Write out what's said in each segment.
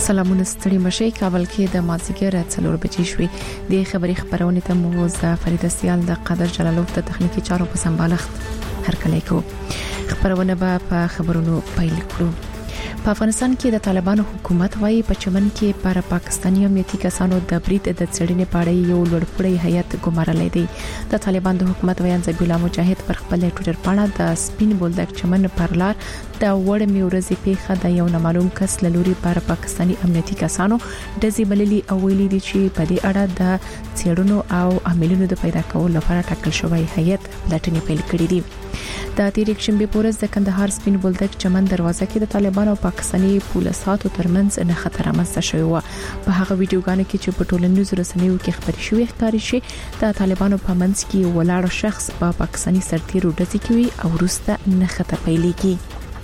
سلامونه ستړي مشي کابل کې د مازیګر 4 بجې شوې د خبري خبرونه ته مو ز فرید سیال د قادر جلالوف د تخنیکی چارو په سمبالښت هرکلی کو خبرونه په خبرونو پیل کړو. په افغانستان کې د طالبانو حکومت وايي په چمن کې پر پاکستاني امنیتي کسانو د برید د څېړنې په اړه یو لوړپوړی هیئت ګمارلې دی. د طالبان د حکومت ویان ذبیح الله مجاهد پر خپل ټوئیټر باندې د سپین بولدک چمن پر لار د وړمې ورځې پیښه د یو نامعلوم کس لوري پر پاکستاني امنیتي کسانو د زیبللي او ویلي دي چې په دې اړه د څېړنو او عملونو د پیدا کولو لپاره ټاکل شوی هیئت پلټنې پیل کړې دي. د تاریخ شنبه پورز د کندهار سپین بولدک چمن دروازه کې د طالبانو او پاکستاني پولیسو ترمنځ نه خطر رامنځته شوی و. په هغه ویډیوګانو کې چې په ټولنیزو رسنیو کې خبري شوې ښکاري شي د طالبانو په منځ کې ولاړ شخص په پاکستاني سرتیرو ډزې کوي او وروسته نه خطر پیلېږي.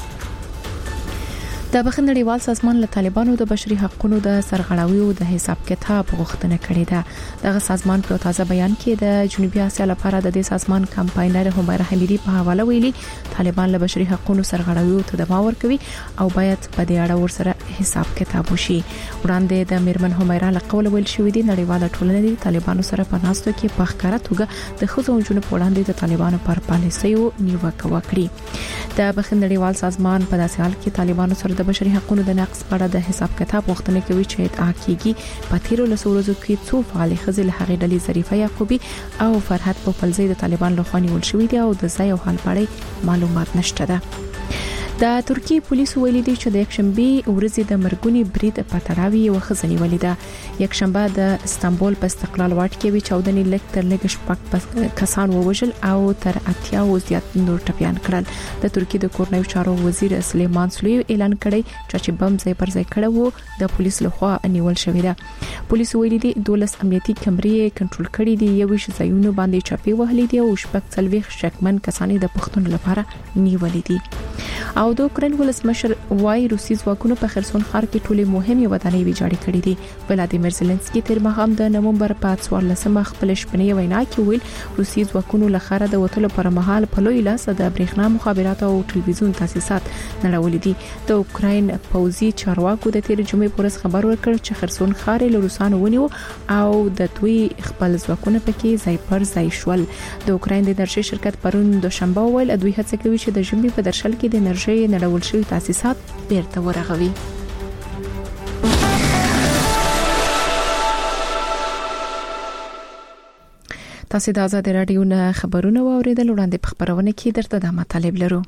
د بخښنړیوال سازمان له طالبانو د بشري حقوقو د سرغړاویو د حساب کتاب غوښتنه کړې ده. دغه سازمان په تازه بیان کې د جنوبي اسیا لپاره د دې سازمان کمپاینر همیرا حمیدی په حواله ویلي طالبان له بشري حقوقو سرغړاویو ته دوام ورکوي او باید په دې اړه ورسره حساب کتاب وشي. وړاندې د میرمن همیرا له قول ویل شوې دي نړیواله ټولنه د طالبانو سره په ناستو کې په ښکارا توګه د خزو جنونو په وړاندې د طالبانو پر پالیسیو نیوکه وکړي. د بخښنړیوال سازمان په داسې حال کې طالبانو سره د بشري حقوقو د نقض په اړه د حساب کتاب غوښتنه کوي چې ادعا کیږي په تیرو لسورزو کې څو فعال خزل هغې ډلې ظریفه یعقوبی او فرحت پوپلزی د طالبان لخوا نیول شوې دي او د ځای او حال په اړه معلومات نشته ده. د ترکیه پولیسو ویلي دي چې د یکشنبه ورځې د مرګونی برید په تړاو یو خزنی ولیده. یکشنبه د استانبول په استقلال واټ کې وی 14 لک تر لګ شپږ کسان ووژل او تر 80 زیات نور ټپيان کړل. د ترکیه د کورنیو چارو وزیر سلیمان سلیو اعلان کړی چې بم ځای پر ځای کړه وو د پولیس لخوا نیول شوی ده. پولیسو ویلي دي 12 امنیتي کمرې کنټرول کړي دي یو شي ځایونو باندې چاپی وهلې دي او شپږ څلويخ شکمن کسان د پښتون لپاره نیولې دي. او د اوکرين ولسمشر وای روسي ځواکونو په خرسون ښار کې ټولې مهمه ودانۍ ویجاړې کړې دي. ولادیمیر زيلنسکي تیر ماښام د نومبر په 14مه خپل شپنې وینا کې ویل روسي ځواکونو لخره د وټلو پر مهال په لوی لاس د برېښنا مخابرات او ټلویزیون تاسیسات نړولې دي. د اوکرين پوځي چارواکو د تیر جمعې پورز خبر ورکړ چې خرسون ښار له روسانو ونیو او د دوی خپل ځواکونه پکې ځای پر ځای شول. د اوکرين د انرژي شرکت پرون دوشنبه ویل دوی هڅه کوي چې د جنوبي په درشل کې د انرژي نړول شوی تاسیسات بیرته ورغوي. تاسو د آزاد رادیو نه خبرونه واوریدل. وړاندې په خبرونه کې درته د مطالب لرو.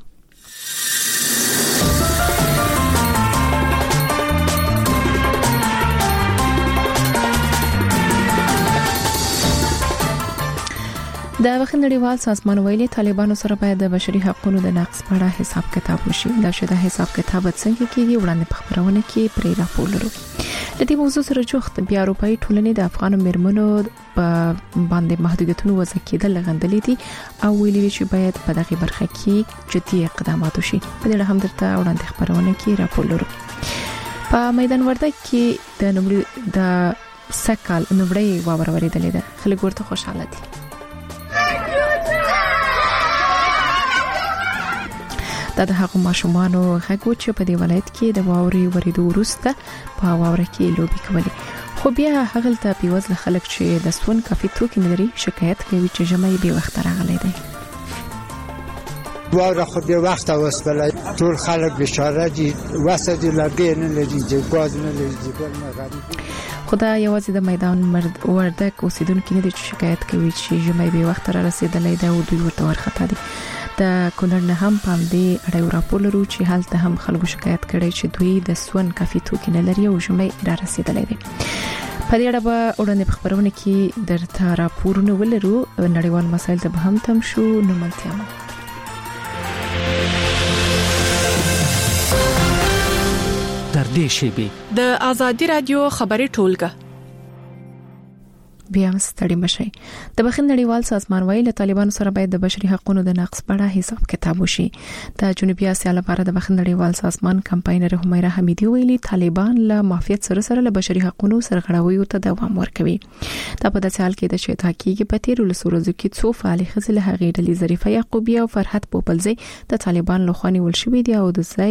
د بخښنړیوال سازمان ویلي طالبانو سره باید د بشري حقوقو د نقض په اړه حساب کتاب وشي. دا شته حساب کتاب څنګه کیږي وړاندې په خبرونه کې پرې راپور لرو. د دې موضوع سره جوخت بیا اروپאי ټولنې د افغان میرمنو په باندې محدودیتونو وضع کېدل غندلې دي او ویلي چې باید په دغه برخه کې جدي اقدامات وشي. په دې اړه هم درته وړاندې خبرونه کې راپور لرو. په میدان وردګ کې د سکال نوبړې واور ورېدلې ده. خلک ورته خوشاله دي. د هغو ماشومانو غږ چې په دې ولایت کې د واوري ورېدو وروسته په واوره کې لوبي کولې. خو بیا هغه ته پیوځل خلک چې د سون کافي توکي لري شکایت کوي چې جمعې به وخت راغلي دي. واوره خو به وخت اوسله ټول خلک بشاره دي واسه دي لګي نه لري چې غاز نه لري چې نه غريب. خدای یوازې د میدان وردګ اوسیدونکو نه د شکایت کوي چې جمعې به وخت را رسیدلې ده او دوی ورته ورخته دي. د کونړ نه هم پام دی اړیو راپور لرو چې حالت هم خلکو شکایت کړي چې دوی د سون کافي توکي نه لري او جمعې را رسیدلې دي. په دې اړه به وړاندې په خبرونه کې درته راپورونه ولرو. نړیوال مسایل ته به هم تم شو. نو ملتیا مو در دې شیبه د آزادي رادیو خبري ټولګه بیا ستړي مشي. د بخښنړیوال سازمان ویل طالبانو سره باید د بشري حقوقو د نقض په اړه حساب کتاب وشي. د جنوبي اسیا لپاره د بخښنړیوال سازمان کمپاینر همیرا حمیدی ویلي طالبان له مافیات سره له بشري حقوقو سرغړاویو ته دوام ورکوي. دا په داسې حال کې د چې تحقیق په تیر ولسورزو کې څو فعال خزل هغې ډلې ظریفه یعقوبی او فرحت پوپلزی د طالبان لخوا نیول شوې دي او د ځای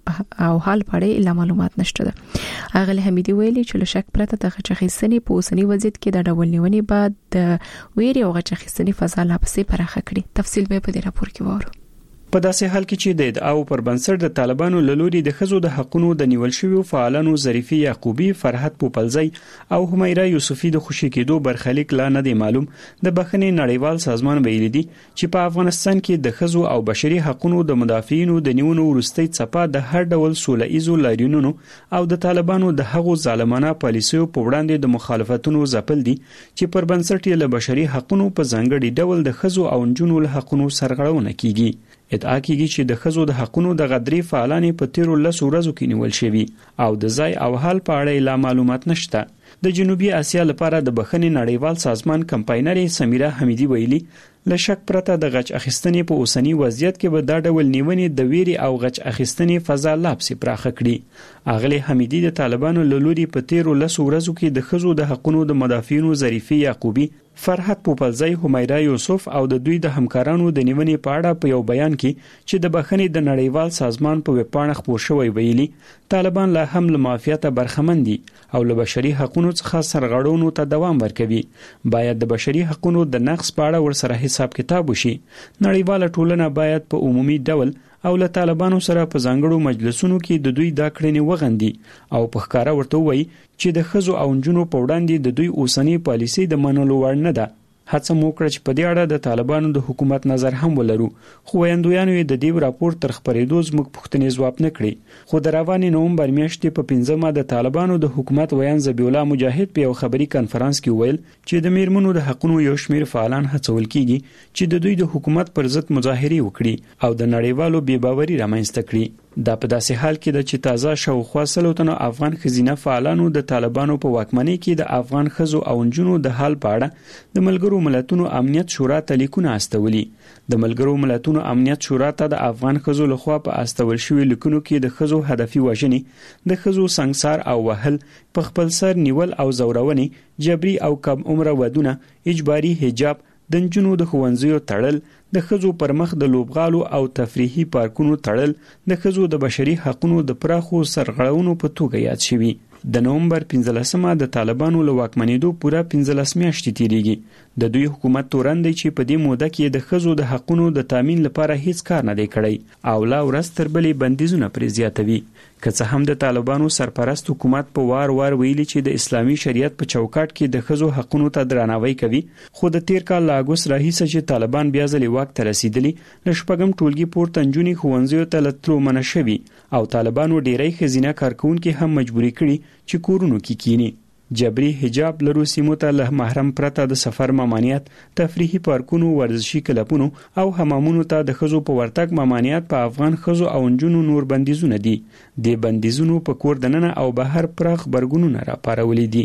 او حال په اړه لا معلومات نشته ده. اغلی حمیدي ویلي چې له شک پرته د غچخیستنې په اوسنی وضعیت کې د ډول نیونې بعد د ویري او غچخیستنې فضا لا پسې پراخه کړي. تفصیل به په دې راپور کې وورو. په داسې حال کې چې د ادعاو پر بنسټ د طالبانو له لوري د ښځو د حقوقو د نیول شویو فعالانو ظریفي یعقوبی، فرحت پوپلزی او حمیره یوسفی د خوشی کېدو برخلیک لا نه دی معلوم، د بخښنې نړیوال سازمان ویلي دی چې په افغانستان کې د ښځو او بشري حقوقو د مدافعینو د نیونو وروستۍ څپه د هر ډول سوله ایزو لاریونونو او د طالبانو د هغو ظالمانه پالیسیو په وړاندې د مخالفتونو ځپل دي چې پر بنسټ یې له بشري حقوقو په ځانګړي ډول د ښځو او نجونو له حقوقو سرغړونه کیږي. ادعا کیږي چې د ښځو د حقوقو د غدري فعالانې په تیرو 10 ورځو کې نیول شوي او د ځای او حال په اړه لا معلومات نشته. د جنوبي اسیا لپاره د بخښنې نړیوال سازمان کمپاینر سمیره حمیدي ویلي له شک پرته د غچ اخیستنې په اوسنی وضعیت کې به دا ډول نیونې د ویري او غچ اخیستنې فضا لا پسې پراخه کړي. اغلی حمیدي د طالبانو له لوري په تیرو 10 ورځو کې د ښځو د حقوقو د مدافعینو ظریفي یعقوبی، فرحت پوپلزی، حمیره یوسف او د دوی د همکارانو د نیونې په اړه په یو بیان کې چې د بخښنې د نړیوال سازمان په ویبپاڼه خپور شوی ویلي طالبان لا هم له مافیاته برخمن دي او له بشري حقوقو څخه سرغړونو ته دوام ورکوي. باید د بشري حقوقو د نقض په اړه ورسره حساب کتاب وشي. نړیواله ټولنه باید په عمومي ډول او له طالبانو سره په ځانګړو مجلسونو کې د دوی دا کړنې وغندي او په ښکاره ورته وایي چې د ښځو او نجونو په وړاندې د دوی اوسنی پالیسي د منلو وړ نه ده. هڅه مو کړه چې په دې اړه د طالبانو د حکومت نظر هم ولرو، خو ویاندویانو د دې راپور تر خبرېدو زموږ پوښتنې ځواب نه کړې. خو د روانې نومبر میاشتې په 15مه د طالبانو د حکومت ویان ذبیح الله مجاهد په یو خبري کانفرنس کې ویل چې د میرمنو د حقوقو یو شمېر فعالان هڅول کیږي چې د دوی د حکومت پر ضد مظاهرې وکړي او د نړیوالو بې باوري رامنځته کړي. دا په داسې حال کې د چې تازه شاوخوا 100 تنو افغان ښځینه فعالانو د طالبانو په واکمنۍ کې د افغان ښځو او نجونو د حال په اړه د ملګرو ملتونو امنیت شورا ته لیکونه استولي. د ملګرو ملتونو امنیت شورا ته د افغان ښځو لخوا په استول شوی لیکونو کې د ښځو هدفي وژنې، د ښځو سنگسار او وهل، په خپل سر نیول او زورونې، جبري او کم عمره ودونه، اجباري حجاب، د نجونو د ښوونځیو تړل، د ښځو پر مخ د لوبغالو او تفریحي پارکونو تړل د ښځو د بشري حقوقو د پراخو سرغړونو په توګه یاد شوي. د نومبر 15مه د طالبانو له واکمنېدو پوره 15 میاشتې تیریږي. د دوی حکومت تورن دی چې په دې موده کې د ښځو د حقوقو د تامین لپاره هیڅ کار نه دی کړی او لا ورځ تر بلې بندیزونه پرې زیاتوي. که څه هم د طالبانو سرپرست حکومت په وار ویلي چې د اسلامي شریعت په چوکاټ کې د ښځو حقوقو ته درناوی کوي، خو د تیر کال له اګوست راهیسې چې طالبان بیا ځلې واک ته رسیدلی، له شپږم ټولګي پورته نجونې ښوونځیو ته له تلو منع شوي او طالبانو ډیری ښځینه کارکونکي هم مجبوري کړي چې کورونو کې کینی. جبري حجاب لرو سیمو ته له محرم پرته د سفر ممانعت، تفریحي پارکونو، ورزشي کلبونو او حمامونو ته د ښځو په ورتګ ممانعت په افغان ښځو او نجونو نور بندیزونه دي. د بندیزونو په کور دننه او بهر پراخ غبرګونونه راپارولي دي.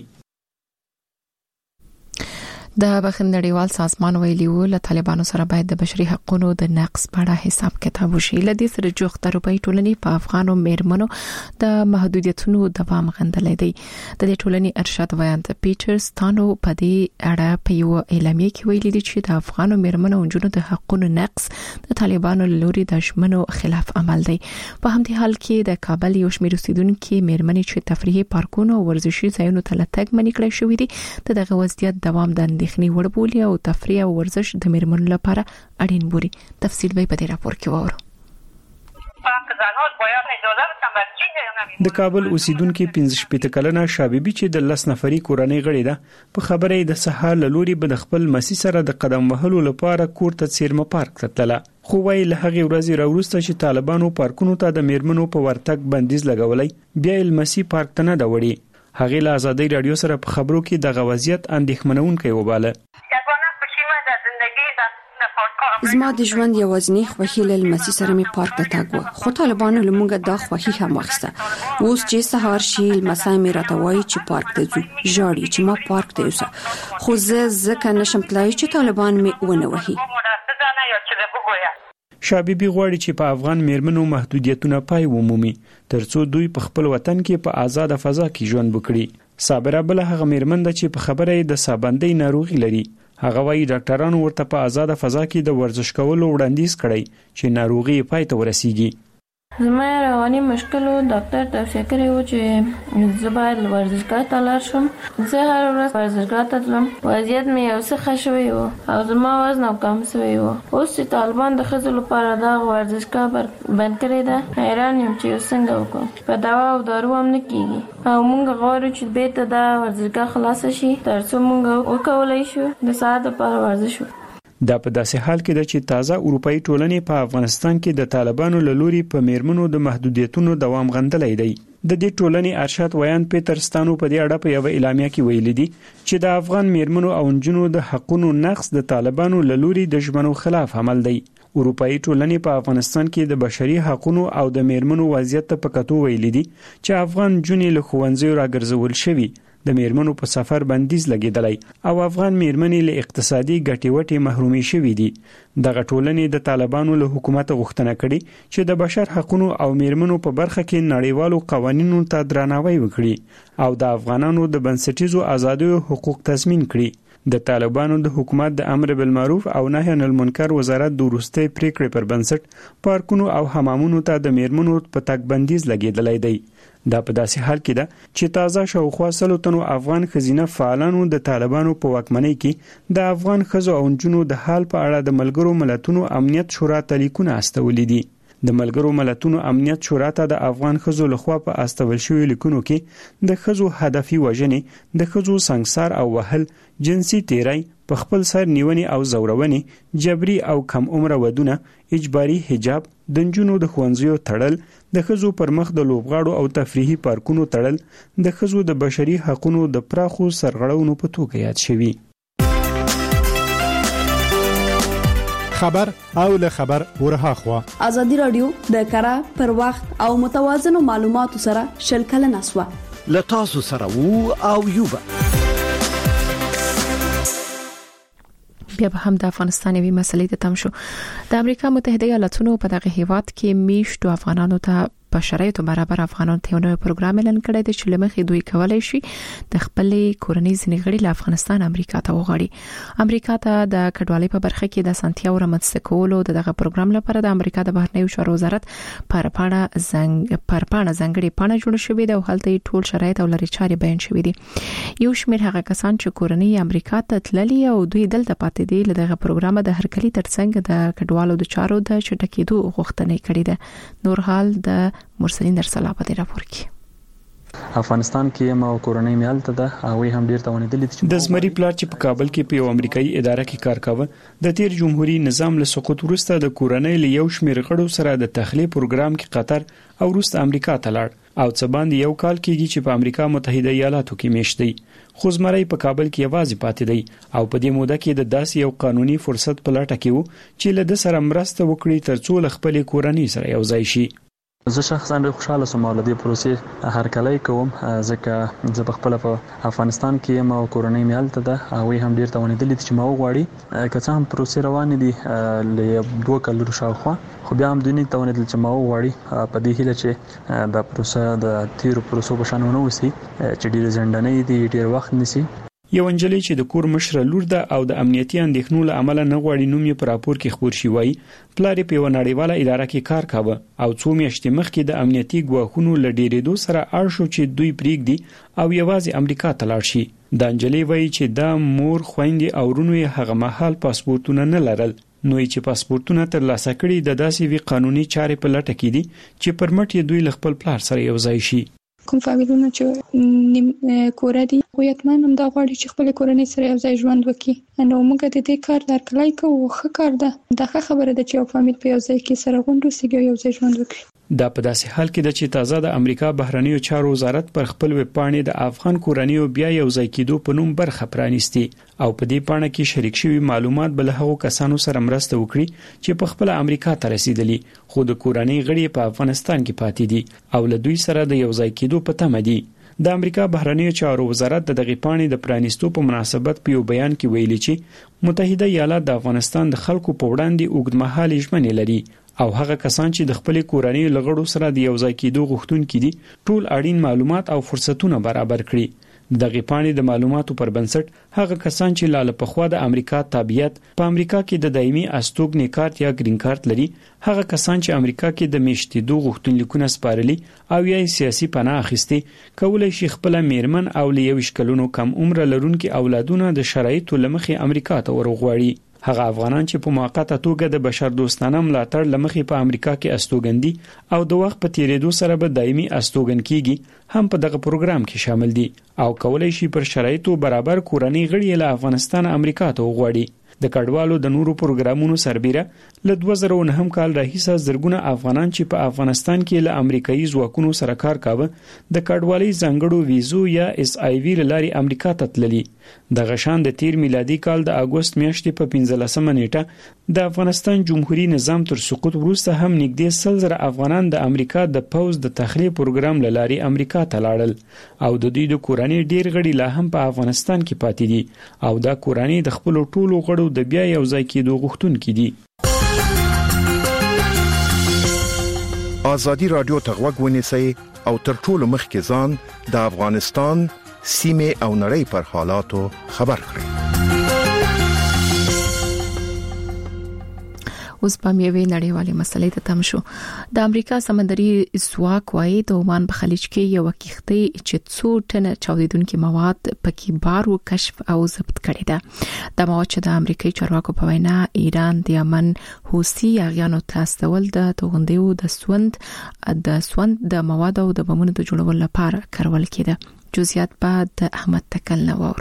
د بخښنې نړیوال سازمان ویلي و له طالبانو سره باید د بشري حقوقو د نقض په اړه حساب کتاب وشي. له دې سره جوخت اروپאי ټولنې په افغانو میرمنو د محدودیتونو دوام غندلې دی. د دې ټولنې ارشاد ویاند پیټر ستانو په دې اړه په یو اعلامیه کې ویلي دی چې د افغانو میرمنو او نجونو د حقوقو نقض د طالبانو لوري د ژمنو خلاف عمل دی. په همدې حال کې د کابل یو شمېر اوسیدونکو میرمنې چې تفریحي پارکونو او ورزشي ځایونو ته لټګ منې کړې شوې دي، دغه وضعیت دوام د اندېښنې وړ بولي او تفریح او ورزش د میرمنو لپاره اړین بولي. تفصیل به په دې راپور کې وورو. د کابل اوسیدونکو 15 کلنه شابيبي چې د 10 نفري کورنۍ غړي ده، په خبرې د سهار لوري به د خپل مسی سره د قدم وهلو لپاره کور ته سیرمه پارک ته تله. خو وايي له هغه ورځې راوروسته چې طالبانو پارکونو ته د میرمنو په ورتګ بندیز لګولای، بیا المسی پارک ته نه دا وړي. هغه له آزادۍ رادیو سره په خبرو کې د غوازیت اندېښمنونکې وباله. زما د ژوند یوازینی خوښي له لمسی سره می پارک ته تاګ و، خو طالبانو لمونګه دا خوښي هم واخیسته. اوس چې سهار شي لمسی می راته وایي چې پارک ته ځو، ژاړي چې ما پارک ته یوسه، خو زه ځکه نشم تلای چې طالبان می ونه وهي. شابيبي غواړي چې په افغان میرمنو محدودیتونه پای ومومي ترڅو دوی په خپل وطن کې په آزاد فضا کې ژوند وکړي. صابره بل هغه میرمن ده چې په خبره د سابندۍ ناروغي لري. هغه وايي ډاکټرانو ورته په آزاد فضا کې د ورزش کولو وړاندیز کړی چې ناروغي پای ته ورسیږي. زما رواني مشکل و ډاکټر توصیه کړې و چې زه باید ورزشګاه ته لاړ شم. زه هر ورځ ورزشګاه ته تلم. وضعیت مې یو څه ښه شوی و او زما وزن هم کم شوی و. اوس چې طالبان د ښځو لپاره دا ورزشګاه بند کړې ده، حیران یم چې څنګه وکړم. په دوا او دارو هم نه کیږي او موږ غواړو چې بیرته دا ورزشګاه خلاص شي ترڅو موږ وکولای شو د ساعت لپاره ورزش وکړو. دا په داسې حال کې ده چې تازه اروپאי ټولنې په افغانستان کې د طالبانو له لوري په میرمنو د محدودیتونو دوام غندلی دی. د دې ټولنې ارشاد ویان پیټرستانو په دې اړه په یو اعلامیه کې ویلي دي چې د افغان میرمنو او نجونو د حقوقو نقض د طالبانو له لوري د ژمنو خلاف عمل دی. اروپאי ټولنې په افغانستان کې د بشري حقوقو او د میرمنو وضعیت ته په کتو ویلي دي چې افغان جونې له ښوونځیو راګرځول شوي، د میرمنو په سفر بندیز لګیدلی او افغان میرمنې له اقتصادي ګټې وټې محرومي شوي دي. دغه ټولنې د طالبانو له حکومت غوښتنه کړې چې د بشر حقوقو او میرمنو په برخه کې نړیوالو قوانینو ته درناوی وکړي او د افغانانو د بنسټیزو آزادیو حقوق تضمین کړي. د طالبانو د حکومت د امر بالمعروف او نهی عن المنکر وزارت د وروستۍ پریکړې پر بنسټ پارکونو او حمامونو ته د میرمنو په تګ بندیز لګیدلی دی. دا په داسې حال کې ده چې تازه شاوخوا 100 تنو افغان ښځینه فعالانو د طالبانو په واکمنۍ کې د افغان ښځو او نجونو د حال په اړه د ملګرو ملتونو امنیت شورا ته لیکونه استولي دي. د ملګرو ملتونو امنیت شورا ته د افغان ښځو لخوا په استول شوی لیکونو کې د ښځو هدفي وژنې، د ښځو سنگسار او وهل، جنسي تیری، په خپل سر نیونې او زورونې، جبري او کم عمره ودونه، اجباري حجاب، د نجونو د ښوونځیو تړل، د ښځو پر مخ د لوبغاړو او تفریحي پارکونو تړل د ښځو د بشري حقوقو د پراخو سرغړونو په توګه یاد شوي. خبر او له خبر ورها خوا ازادي رادیو د کara پر وخت او متوازن معلوماتو سره شلکل نسوه لتاسو سره وو او یوبا. بیا به هم د افغانستان وی مسلې ته تم شو. د امریکا متحده ایالاتونو په دغه هیواد کې میشتو افغانانو ته په شرایطو برابر افغانانو ته یو نوی پروګرام اعلان کړی دی چې لمخې دوی کولای شي د خپلې کورنۍ ځینې غړي له افغانستان امریکا ته وغواړي. امریکا ته د کډوالۍ په برخه کې د سانتیاو رامنځته کولو دغه پروګرام لپاره د امریکا د بهرنیو چارو وزارت پر پاڼه ځانګړي پاڼه جوړ شوې ده او هلته ټول شرایط او لارې چارې بیان شوې دي. یو شمېر هغه کسان چې کورنۍ امریکا ته تللي او دوی دلته پاتې دي له دغه پروګرام د هرکلي ترڅنګ د کډوالو د چارو د چټکېدو غوښتنه کړې ده. نور حال د مرسلین در سلا په دې راپور کې. افغانستان کې ما کورنۍ میالته ده او هم ډیر توانیدل دي. د زمری پلار چې په کابل کې په یو امریکایي اداره کې کار کاوه د تیر جمهوریت نظام له سقوط وروسته د کورنۍ له یو شمېر غړو سره د تخلیه پروګرام کې قطر او وروسته امریکا ته لاړ او څه باندې یو کال کېږي چې په امریکا متحده ایالاتو کې میشت دی. خو زمری په کابل کې یوازې پاتې دی او په دې موده کې د داسې یو قانوني فرصت په لټه کې وو چې له د سره مرسته وکړي ترڅو له خپل کورنۍ سره یو ځای شي. زه شخصا ډېر خوشاله سوم د دې پروسې هرکلی کوم ځکه زه په خپل په افغانستان کې ما کورنۍ میالته ده او هم ډېر توانیدل دي چې ما وغواړي که څه هم پروسې روانې دي له 2 کلونو شاوخوا خو بیا هم دوی نه توانیدل چې ما وغواړي په دې هیله چې دا پروسه د تیرو پروسو په شان ونه وسی چې ډېر ځنډنې دي ډېر وخت نیسي. یو انجلۍ چې د کور مشره لور ده او د امنیتي اندېښنو له امله نه غواړي نوم یې په راپور کې خبر شي وایي پلار په یو نړیواله اداره کې کار کاوه او څو میاشتې مخکې د امنیتي ګواښونو له ډېرېدو سره اړ شو چې دوی پریږدي او یوازې امریکا ته لاړ شي. د انجلۍ وایي چې دا مور خويندې او ورونو یې هغه مهال پاسپورتونه نه لرل نو چې پاسپورتونه ترلاسه کړي د داسې وی قانوني چارې په لټه کې دي چې پرمټ یې دوی له خپل پلار سره یو ځای شي. کوم فامیلونه چې کور دي خو یتمان هم دا غواړي چې خپل کورنۍ سره یو ځای ژوند وکړي. نو موږ د دې کار درکلای کوو ښه کار ده. دا ښه خبره ده چې یو فامیل په یو ځای کې سره غونډ وسیږي یو ځای ژوند وکړي. دا په داسې حال کې ده چې تازه د امریکا بهرنیو چارو وزارت پر خپل ویب پاڼې د افغان کورنیو بیا یو ځای کېدو په نوم برخه پرانیستي او په دې پاڼه کې شریک شوي معلومات بل هغو کسانو سره مرسته وکړي چې په خپل امریکا ته رسیدلي خو د کورنۍ غړي په افغانستان کې پاتې دي او له دوی سره د یو ځای کېدو په تمه دي. د امریکا بهرنیو چارو وزارت د دغه پاڼې د پرانیستو په مناسبت په یو بیان کې ویلي چې متحده ایالات د افغانستان د خلکو په وړاندې اوږدمهالي ژمنې لري او هغه کسان چې د خپل کورنۍ لغړو سره د یو ځای کېدو غوښتونکي دي ټول اړین معلومات او فرصتونه برابر کړي. دغه پاڼې د معلوماتو پر بنسټ هغه کسان چې لاله پخوا د امریکا تابعیت په امریکا کې د دایمي استوګنې کارت یا گرین کارت لري، هغه کسان چې امریکا کې د میشتېدو غوښتنلیکونه سپارلي او یا سیاسي پناه اخیستي کولای شي خپل میرمن او له 20 کلونو کم عمر لرونکي اولادونه د شرایطو لمخې امریکا ته ورغواړي. هغه افغانان چې په موقته توګه د بشردوستانه ملاتړ لمخې په امریکا کې استوګندي او د وخت په تیریدو سره به دایمي استوګن کیږي هم په دغه پروګرام کې شامل دي او کولای شي پر شرایطو برابر کورنۍ غړي له افغانستان امریکا ته وغواړي. د کډوالو د نورو پروګرامونو سربیره له 2009 کال راهیسه زرګونه افغانان چې په افغانستان کې له امریکایي ځواکونو سره کار کاوه د کډوالۍ ځانګړو ویزو یا SIV لاري امریکا ته تللي. د غشان د تیر میلادي کال د اگست میاشتې په 15 نیټه د افغانستان جمهوریت نظام تر سقوط وروسته هم نږدې 100,000 افغانان د امریکا د پوز د تخلیه پروګرام لاري امریکا ته لاړل او د دوی د کورنۍ ډیر غړي لا هم په افغانستان کې پاتې دي او دا کورنۍ د خپل ټولو غړو د بیا یو ځای کېدو غوښتونکي دي. ازادي رادیو ته غوږ ونیسئ او تر ټولو مخکې ځان د افغانستان سیمه او نړۍ پر حالاتو خبر کړئ. اوس په میوه نړیوالې مسلې ته تم شو. د امریکا سمندري ځواک وايي د عمان په خلیج کې یو کښتۍ چې 2 ټنه چاودیدونکي مواد پکې بارو کشف او ضبط کړي ده. د مواد چې د امریکایي چارواکو په وینا ایران د یمن حوثي اغیانو ته استول د توغندیو د سوند د مواد او د بمونو د جوړولو لپاره کارول کېده. جزئیات بعد احمد تکل نوور.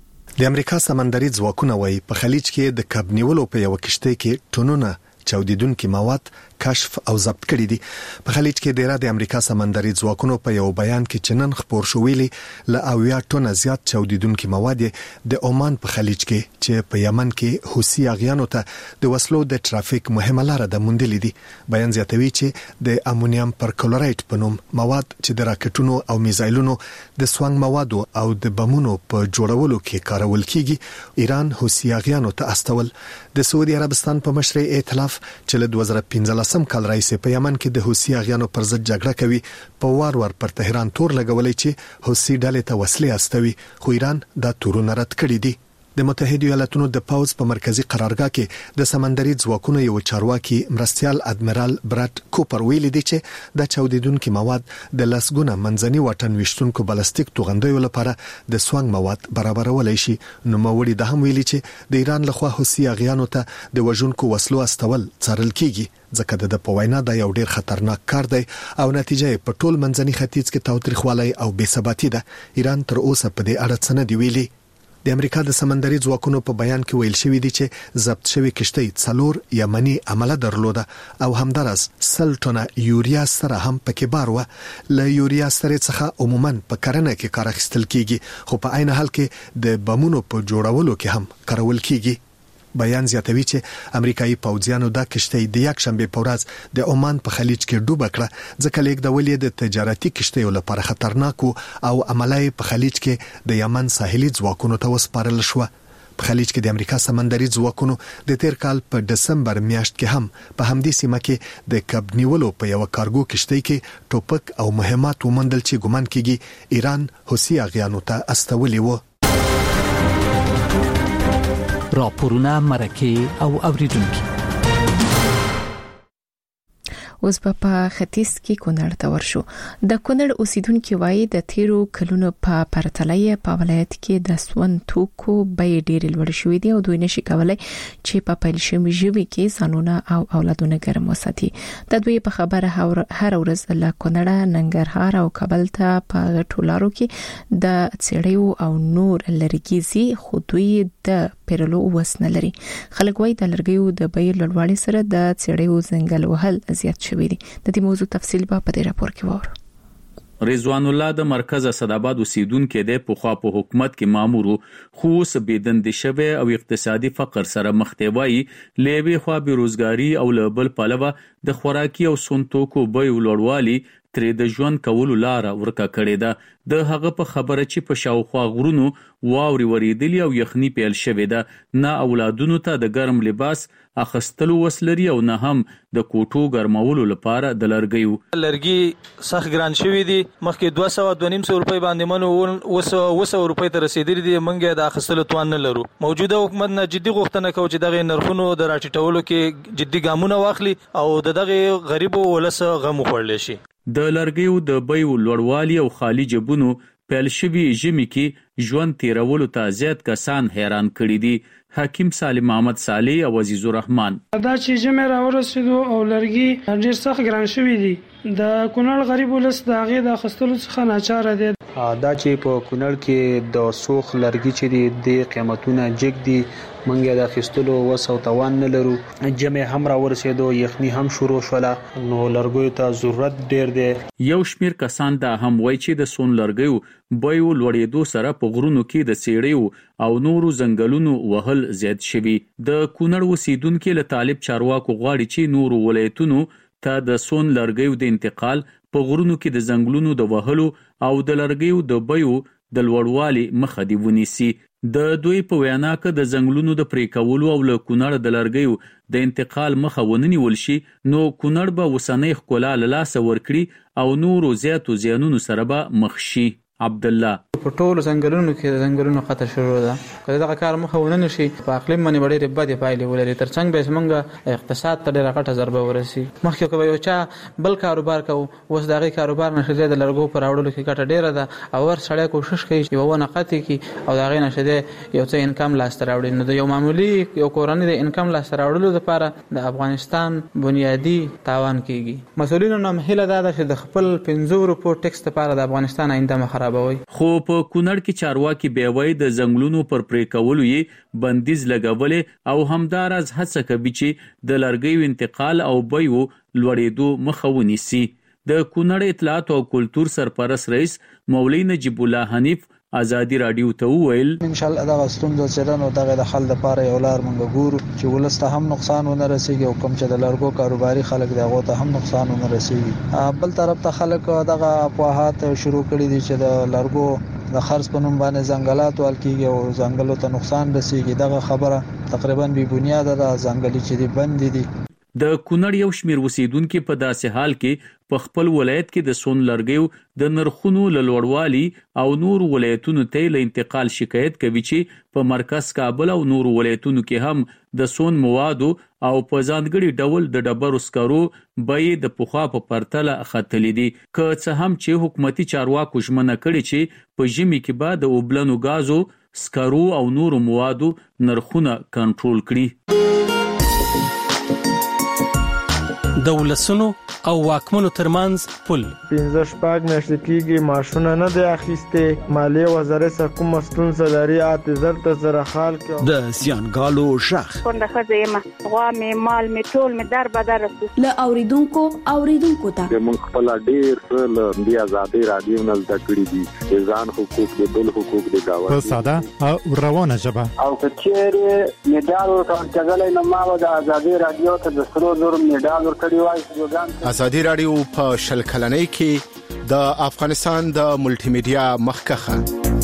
د امریکا سمندري ځواکونه وايي په خلیج کې د کب نیولو په یو کشتۍ کې ټنونه چاودیدونکي مواد کشف او ضبط کړي دي. په خلیج کې ډیره د امریکا سمندري ځواکونو په یو بیان کې چنن خبر شو ویلي ل 80 ټنه زیات چاودیدونکي مواد د عمان په خلیج کې چې په یمن کې حوثي اغیانو ته د وسلو د ټرافیک مهمه لار ده موندلې دي. بیان زیاتوي چې د امونیم پرکلورایت په نوم مواد چې د راکټونو او میزایلونو د سوانګ موادو او د بمونو په جوړولو کې کارول کیږي ایران حوثي اغیانو ته استول. د سعودي عربستان په مشرۍ ائتلاف چې له 2015 کال راځي په یمن کې د حوثي اغیانو پر ضد جګړه کوي په وار پر تهران تور لګولې چې حوثي ډلې ته وسلې استوي خو ایران دا تورونه رد کړي دي. د متحده ایالاتونو د پوز په مرکزی قرارګاه کې د سمندري ځواکونو یو چارواکي مرستيال ادمرال برات کوپر ویلي دی چې د چاودیدونکو مواد د لسګونه منځني واټن وشتونکو بالستیک توغندیو لپاره د سوانګ مواد برابرولای شي. نو موړي د هم ویلي چې د ایران لخوا حوثي اغیانو ته د وژونکو وسلو استول څارل کیږي ځکه د پوینا د یو ډیر خطرناک کار دی او نتیجه په ټول منځني ختیځ کې تاوتریخوالي او بې ثباتی ده. ایران تر اوسه په دې اړه څه نه دی ویلي. د امریکا د سمندري ځواکونو په بیان کې ویل شوی دی چې ضبط شوی کشتۍ 4 یمني عمله درلوده او همدارس 100 ټنه یوریا سره هم پکې بار و. له یوریا سره څخه عموما په کرنه کې کار اخیستل کیږي خو په عین حال کې د بمونو په جوړولو کې هم کارول کیږي. بیان زیاتوي چې امریکایي پوځیانو د کشتۍ د یک شنبه په ورځ د عمان په خلیج کې ډوب کړه ځکه لیک د ولې د تجارتي کشتیو لپاره خطرناک او عملای په خلیج کې د یمن ساحلي ځواکونو ته وسپارل شو. په خلیج کې د امریکا سمندري ځواکونو د تیر کال په دسمبر میاشت کې هم په همدې سیمه کې د کب نیولو په یو کارګو کشتۍ کې ټوپک او مهمات ومندل چې ګومان کیږي ایران حوثي اغیانو ته استولي وو. راپورونه مرکه او اوریدونکو. اوس په ختیځ کې کونړ ته ورشو. د کونړ اوسیدونکو وایي د تیرو کلونو په پرتلې په ولایت کې د سون توکو بیې ډېرې لوړ شوې دي او دوی نشي کولای چې په پیل شوي ژوي کې ځانونه او اولادونه ګرم وساتي. د دوی په خبره هر ورځ له کونړ ننګرهار او کابل ته په ټولارو کې د څېړیو او نور لرګیزي خو دوی د پیرلو وسنه لري. خلک وایي د لرګیو د بیې لوړوالي سره د څېړیو ځنګل وهل زیات شوی دی. د دې موضوع تفصیل په دې راپور کې وره. رضوان الله د مرکز اسداباد اوسیدونکو د پوخا په حکومت کې مامور خو سبیدند شوه او اقتصادي فقر سره مخ دی. وایي لوي خو بیروزګاری او لبل پلوه د خوراکي او سنتوکو بیې لوړوالي ترې د ژوند کولو لاره ورکه کړې ده. د هغه په خبره چې په شاوخوا غرونو واورې ورېدلي او یخني پیل شوې ده، نه اولادونو ته د ګرم لباس اخستلو وس لري او نه هم د کوټو ګرمولو لپاره د لرګي سخت ګران شوي دي. مخکې 200 روپۍ باندې منو 200 روپۍ ته رسیدلي دي. موږ د اخستلو توان نه لرو. موجوده حکومت نه جدي غوښتنه کوي چې دغه نرخونو د راټیټولو کې جدي ګامونه واخلي او دغه غریبو ولس غم وخورل شي. د لرګیو د بیو لوړوالي او خالي جبونو پیل شوي ژمي کې ژوند تیرولو ته زیات کسان حیران کړي دي. حکیم سالم محمد صالح او عزیز الرحمن دا چې ژمي راورسېدو او لرګي ډېر سخت ګران شوي دي. د کونړ غریب ولس د هغې د اخیستلو څخه ناچاره دی. دا چې په کونړ کې د سوخ لرګي چې دي د قیمتونه جګ دي، موږ د اخیستلو وس او توان نه لرو. ژمي هم راورسېدو، یخني هم شروع شوله، نو لرګیو ته ضرورت ډېر دی. یو شمیر کسان دا هم وایي چې د سون لرګیو بیو لوړېدو سره په غرونو کې د څېړیو او نورو ځنګلونو وهل زیات شوي. د کونړ اوسیدونکي له طالب چارواکو غواړي چې نورو ولایتونو ته د سون لرګیو د انتقال، په غرونو کې د ځنګلونو د وهلو او د لرګیو د بیو د لوړوالي مخه دی ونیسي. د دوی په وینا کې د ځنګلونو د پرې کولو او له کونړ د لرګیو د انتقال مخه ونیول شي، نو کونړ به وسنۍ ښکلا له لاسه ورکړي او نورو زیاتو زیانونو سره به مخ شي. عبد الله په ټولو ځنګلونو کې د ځنګلونو قطع شروع ده. که دغه کار مخه ونه نشي، په اقلیم باندې ډېرې بدې پایلې ولري، ترڅنګ به زموږ اقتصاد ته ډېره غټه ضربه ورسي. مخکې که به یو چا بل کاروبار کوو، اوس د هغې کاروبار نه ښه د لرګو په راوړلو کې ګټه ډېره ده او ور سړی کوشش کوي چې یوه ونه قطع کړي او د هغې نه ښه یو څه انکم لاسته راوړي. نو د یو معمولي یو کورنۍ د انکم لاسته راوړلو لپاره د افغانستان بنیادي تاوان کېږي. مسؤلینو نه هیله دا ده چې د خپل 50 روپو ټکس لپاره د افغانستان آینده مه خرابوي. خو په کونړ کې چارواکي بیا وایي د ځنګلونو پر پرې کولو یې بندیز لګولې او همداراز هڅه کوي چې د لرګیو انتقال او بیو لوړېدو مخه ونیسي. د کونړ اطلاعات او کلتور سرپرست رئیس مولوي نجیب الله حنیف ازادي رادیو ته وویل ان شاء الله دا ستونزه چرنه او دغه د حل لپاره یو لار مونږ ګورو چې ولسته هم نقصان ونه رسیږي او کوم چې د لرګو کاروباري خلک دغه ته هم نقصان ونه رسیږي. بل طرف ته خلک دغه افواهات شروع کړي دي چې د لرګو د خرڅ په نوم باندې ځنګلات ولکېږي او ځنګلو ته نقصان رسیږي. دغه خبره تقریبا بی بنیاد ده. ځنګلي چې دي بند دي. د کونړ یو شمیر اوسیدونکو په داسې حال کې په خپل ولایت کې د سون لرګیو د نرخونو لوړوالي او نور ولایتونو ته له انتقال شکایت کوي چې په مرکز کابل او نور ولایتونو کې هم د سون موادو او په ځانګړي ډول د ډبرو سکرو بیې د پخوا په پرتله ختلې دي. که څه هم چې حکومتي چارواکو ژمنه کړې چې په ژمي کې به د اوبلنو غازو، سکرو او نور موادو نرخونه کنټرول کړي. د ولسونو او واکمنو ترمنځ پل 15 میاشتې کېږي ماشونه نه دی اخیسته. مالیه وزارت سره کوم ستونزه لري اته زر سره حال کې د زیانګالو شخ څنګه خزه ما غوا می مال می ټول می در بدر له اوریدونکو ته موږ خپل ډیر څه د آزادي رادیو نه زده کړی دي، ځان حقوق د بل حقوق د گاوه په ساده او روانه ژبه او کچېره میډال ورکړل نو ما د آزادي رادیو ته د سرو زر میډال ورکړی وای. آزادي رادیو په شل کلنۍ کې د افغانستان د ملټي میډیا مخکخه.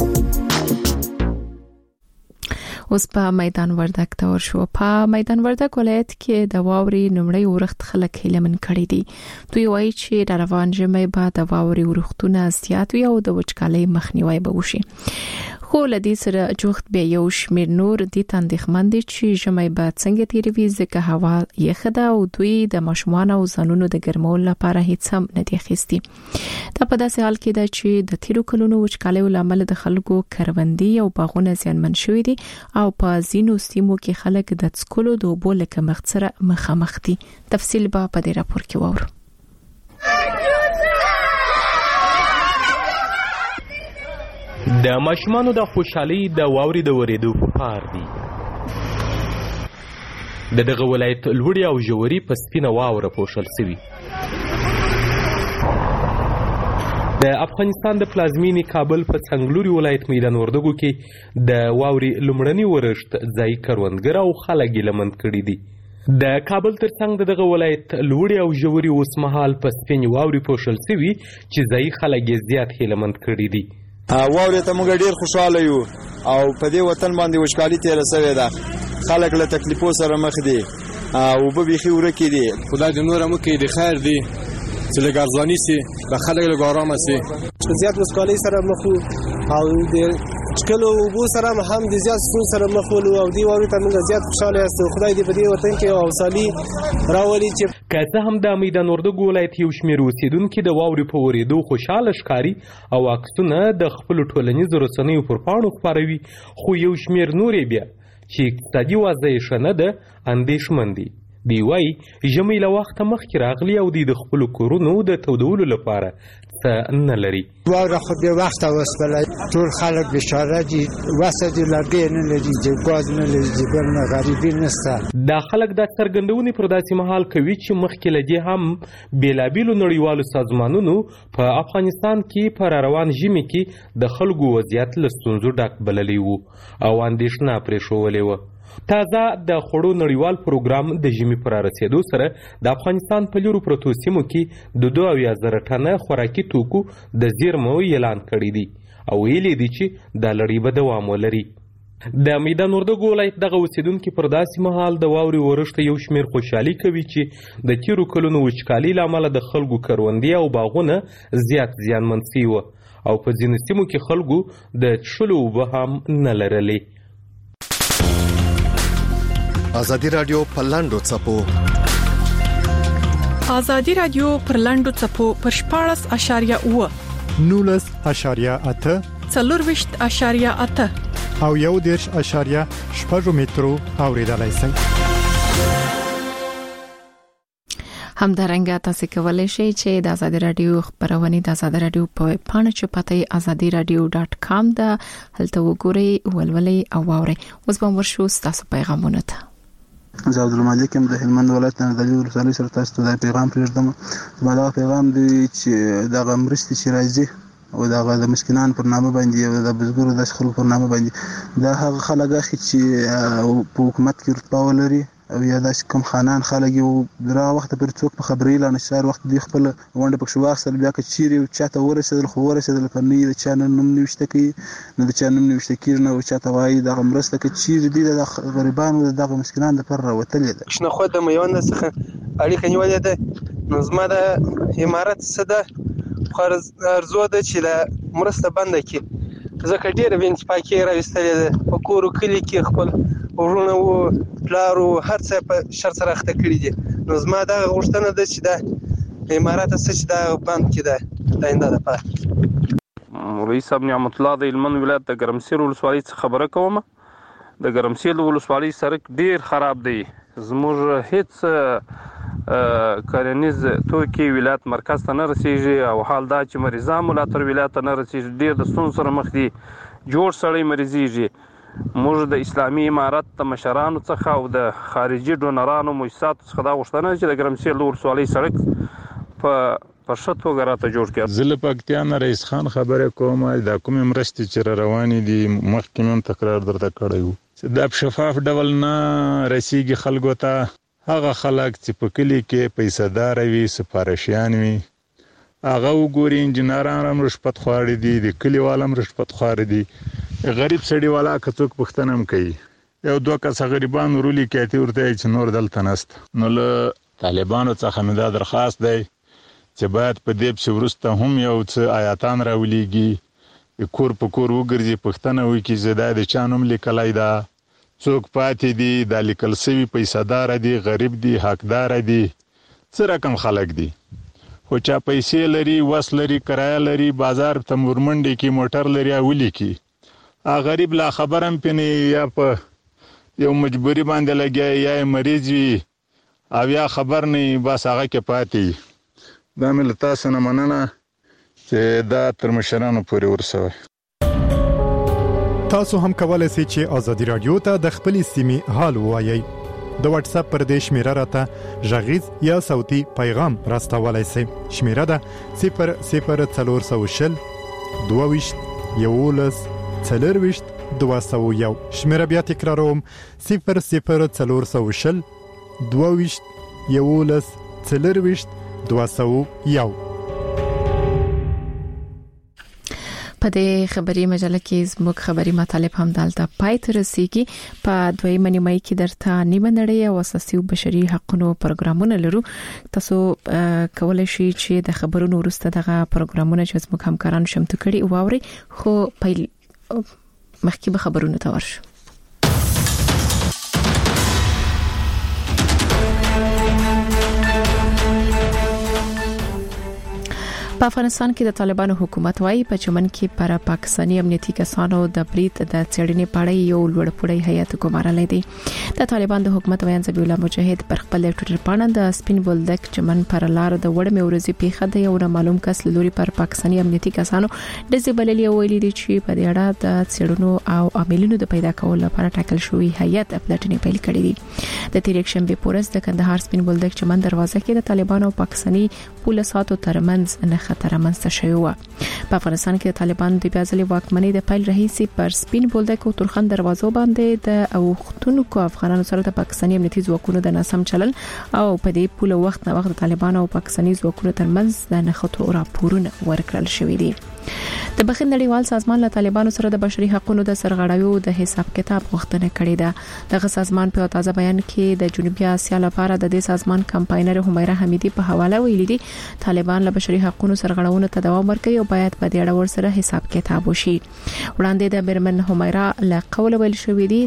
اوس په میدان وردګ ته ورشو. په میدان وردګ ولایت کې د واوري نمړی ورخت خلک هیلمن کړي دي. دوی وایي چې د روان ژمي بعد د واوري ورختونه زیات وي او د وچکالۍ مخنیوي به وشي. خو لدی سره جوخت به یو شمیر نور دي تندخمن دي چې ژمي بعد څنګه تیروي ځکه هوا یخه ده او دوی د ماشومان او زنونو د ګرمولو لپاره هیڅ هم نه دي اخیستي. دا په داسې حال کې ده چې د تیرو کلونو وچکالۍ لامل د خلکو کروندې او باغونه زیانمن شوي دي او په ځینو سیمو کې خلک د څکلو د اوبو له کمښت سره مخامخ دي. تفصیل به په دې راپور کې واورو. د ماشومانو د خوشحالي د واوري د ورېدو په پار دي. دغه ولایت لوړې او ژورې په سپینه واوره پوښل شوي. د افغانستان د پلازمینې کابل په څنګلوري ولایت میدان وردګو کې د واوري لومړني ورښت ځای کروندګر او خلک یې لمن کړي دي. د کابل ترڅنګ دغه ولایت لوړې او ژورې اوسمهال په سپینې واورې پوښل شوي چې ځایي خلک یې زیات هیلهمند کړي دي. واورې ته موږ ډېر خوشحاله یو او په دې وطن باندې وچکالي تېره سوې ده. خلک له تکلیفو سره مخ دي، اوبه بیخي ورکې دي. خدای دې نور هم وکړي د خیر دي چې لږ ارزاني سي، د خلک لږ ارامه سي. زیات وچکالۍ سره مخ وو او د څکلو اوبو سره هم د زیات ستونزو سره مخ وو او دې واورې ته موږ زیات خوشحاله یاستو. خدای دې په دې وطن کې حوصلې راولي چې که څه هم د میدان وردګو ولایت یو شمېر اوسېدونکي د واورې په ورېدو خوشحاله ښکاري او عکسونه د خپلو ټولنیزو رسنیو پر پاڼو خپروي، خو یو شمېر نور یې بیا چې اقتصادي وضع یې ښه نه ده اندېښمن دي. دوی وایي ژمی له وخته مخکې راغلي او دوی د خپلو کورونو د تودولو لپاره څه نه لري. واوره خو بې وخته وسوله، ټول خلک بېچاره دي، وسه دي لرګی نه لري، ګاز نه لري، بل نه غریبي نشته. دا خلک دا څرګندونې پر داسې مهال کوي چې مخکې له دې هم بېلابېلو نړیوالو سازمانونو په افغانستان کې په راروان ژمي کې د خلکو وضعیت له ستونزو ډک بللی و او اندېښنه پرېښولې وه. تازه د خوړو نړیوال پروګرام د ژمي پر رسیدو سره د افغانستان په لیرو پرتو سیمو کې د 2,000 ټنه خوراکي توکو د زیرمو اعلان کړی دی او ویلي دي چې دا لړۍ به دوام ولري. د میدان وردګو ولایت دغه اوسېدونکي پر داسې مهال د واورې ورښت یو شمېر خوشحالي کوي چې د تېرو کلونو وچکالۍ له امله د خلکو کروندې او باغونه زیات زیانمن سوي وه او په ځینو سیمو کې خلکو د څښلو اوبه هم نه لرلې. ازادي رادیو پر لاندو څپو ازادي رادیو پر لاندو څپو پر 14.8 19.8 24.8 او 1.8 مترو اوریدلای شئ. همدارنګه تاسو کولای شئ چې د ازادي رادیو خبرونه د ازادي رادیو په پاڼه چې پته azadiradio.com دا هلته وګورئ ولولئ او واورئ. اوس به ورشو تاسو پیغامونه ته. زه عبدالمالک یم د هلمند ولایت نه د ولسوالۍ سره تاسو ته پیغام پرېږدم. زما دا پیغام دی چې دغه مرستې چې راځي او دغه د مسکینانو پر نامه باندې او د بزګرو د خلکو پر نامه باندې دا هغه خلک چې په حکومت کې رتبه ولري او یا داسې کوم خانان خلک یو درا وخت پر څوک په خبري لا نشار وخت دی خپل ونده پکښ واخسل بیا که چیرې چاته ورسېدل خو ورسېدل په نه د چا نوم نوشته کی نه د چا نوم نوشته کی نه او چاته وایي دغه مرسته کې چیرې دی د غریبانو دغه مسکینانو لپاره راوتلې ده. شنه خو د میوند څخه اړیکه نیولې ده. نو زما د امارات صدا فرض ارزو ده چې د مرسته بنده کی ځکه ډېر وینځ پاکي راوستلې ده په کورو کلی کې خپل ورونه او پلارو هر څه په شر سره اخته کړی دي. نو زما دا غوښتنه ده چې د امارات څخه چې دا بند کړي آینده ده. رئیس صاحب نعمت الله د هلمند ولایت د ګرمسیر ولسوالۍ څخه خبره کوم. د ګرمسیر ولسوالۍ سړک ډیر خراب دی. زموږ هیڅ کرنیز توکي ولایت مرکز ته نه رسیږي او حال دا چې مریضان مو لا تر ولایت ته نه رسیږي. ډیر د ستونزو سره مخ دي. جوړ سړی مریضیږي. موږ د اسلامي امارت د مشرانو څخه او د خارجي ډونرانو مؤسساتو څخه دا غوښتنه چې د ګرمسیر ولسوالۍ سړک په ښه توګه راته جوړ کړي. زه له پکتیا نه رئیس خان خبره کوم. دا کومې مرستې چې روانې دي مخکې هم تکرار درته کړی وو چې دا په شفاف ډول نه رسیږي خلکو ته. هغه خلک چې په کلي کې پیسه‌دار وي سپارښیان وي هغه وګوري انجینران هم رشوت خواړي دي د کلیوال هم رشوت خواړي دي. غریب سړی والا که څوک پښتنه هم کوي یو دوه کسه غریبان ورولي کېتی ورته چې نور دلته نشته. نو له طالبانو څخه مې دا درخواست دی چې باید په دې پسې وروسته هم یو څه آیاتان راولیږي کور په کور وګرځي پښتنه وکړي چې دا د چا نوم لیکلی ده څوک پاتې دي دا لیکل سوي پیسه‌دار دي غریب دي حقدار دي څه رقم خلک دي خو چا پیسې لري وس لري کرایه لري بازار ته مورمنډي کې موټر لري اولی کې غریب لا خبرم پني یا په یو مجبوری باندې لګي یا مریض وي او یا خبر نه بس هغه کې پاتې. دا مې له تاسو نه مننه چې دا تر مشرانو پورې ورسوي. تاسو هم کولای شئ چې ازادي رادیو ته د خپلې سیمې حال ووایئ. د واتس اپ پر دې شمیره راته ژغیز یا صوتي پیغام راستولای شئ. شمیره ده 00400 22 11 40 201. شمیره بیا تکراروم 00400 22 11 40 201. په دې خبري مجله کې زموږ خبري مطالب هم دالته پای ته رسیدي. په دویمه نیمه کې درته نیمه نړۍ او اساسي او بشري حقوقو پروګرامونه لرو. تاسو کولای شئ چې د خبرونو وروسته دغه پروګرامونه چې زموږ همکاران شمته کړي واوري. خو پیل مخکې به خبرونه ته ورشو. په افغانستان کې د طالبانو حکومت وايي په چمن کې پر پاکستاني امنیتي کسانو د بریټ د چړنې پاړې یو لوړپوړی هیئت ګمارلې دي. د طالبان د حکومت ویان ذبیح الله مجاهد پر خپل ټوئیټر باندې د سپین بولدک چمن پر لار د وړمې ورځې پیښه د یو معلوم کس لوري پر پاکستاني امنیتي کسانو د زبللې ویلي دي چې په دې اړه د چړنو او عاملینو د پیدا کولو لپاره ټاکل شوی هیئت پلټنې پیل کړې دي. د تیر یک شنبه پورز د کندهار سپین بولدک چمن دروازه کې د طالبانو او پاکستاني پولیسو ترمنځ نه خطر منځته شوی و. په افغانستان کې د طالبانو د بیازلي واکمنۍ د پیل رئیسي پر سپین بولدک او ترخان دروازو باندې د اوختونکو افغانانو سره د پاکستاني امنیتي ځواکونو د ناسم چلن او په دې پوله وخت نه وخت د طالبانو او پاکستاني ځواکونو ترمنځ د نښتو راپورونه ورکړل شوې دي. د بخښنې نړیوال سازمان له طالبانو سره د بشري حقوقو د سرغړاویو د حساب کتاب غوښتنه کړې ده. دغه سازمان په تازه بیان کې د جنوبي اسیا لپاره د دې سازمان کمپاینر همیرا حمیدي په حواله ویلي دي طالبان له بشري حقوقو سرغړاونو ته دوام ورکوي او باید په دې اړه ورسره حساب کتاب وشي. وړاندې د برمن همیرا له قول ویل شوې دي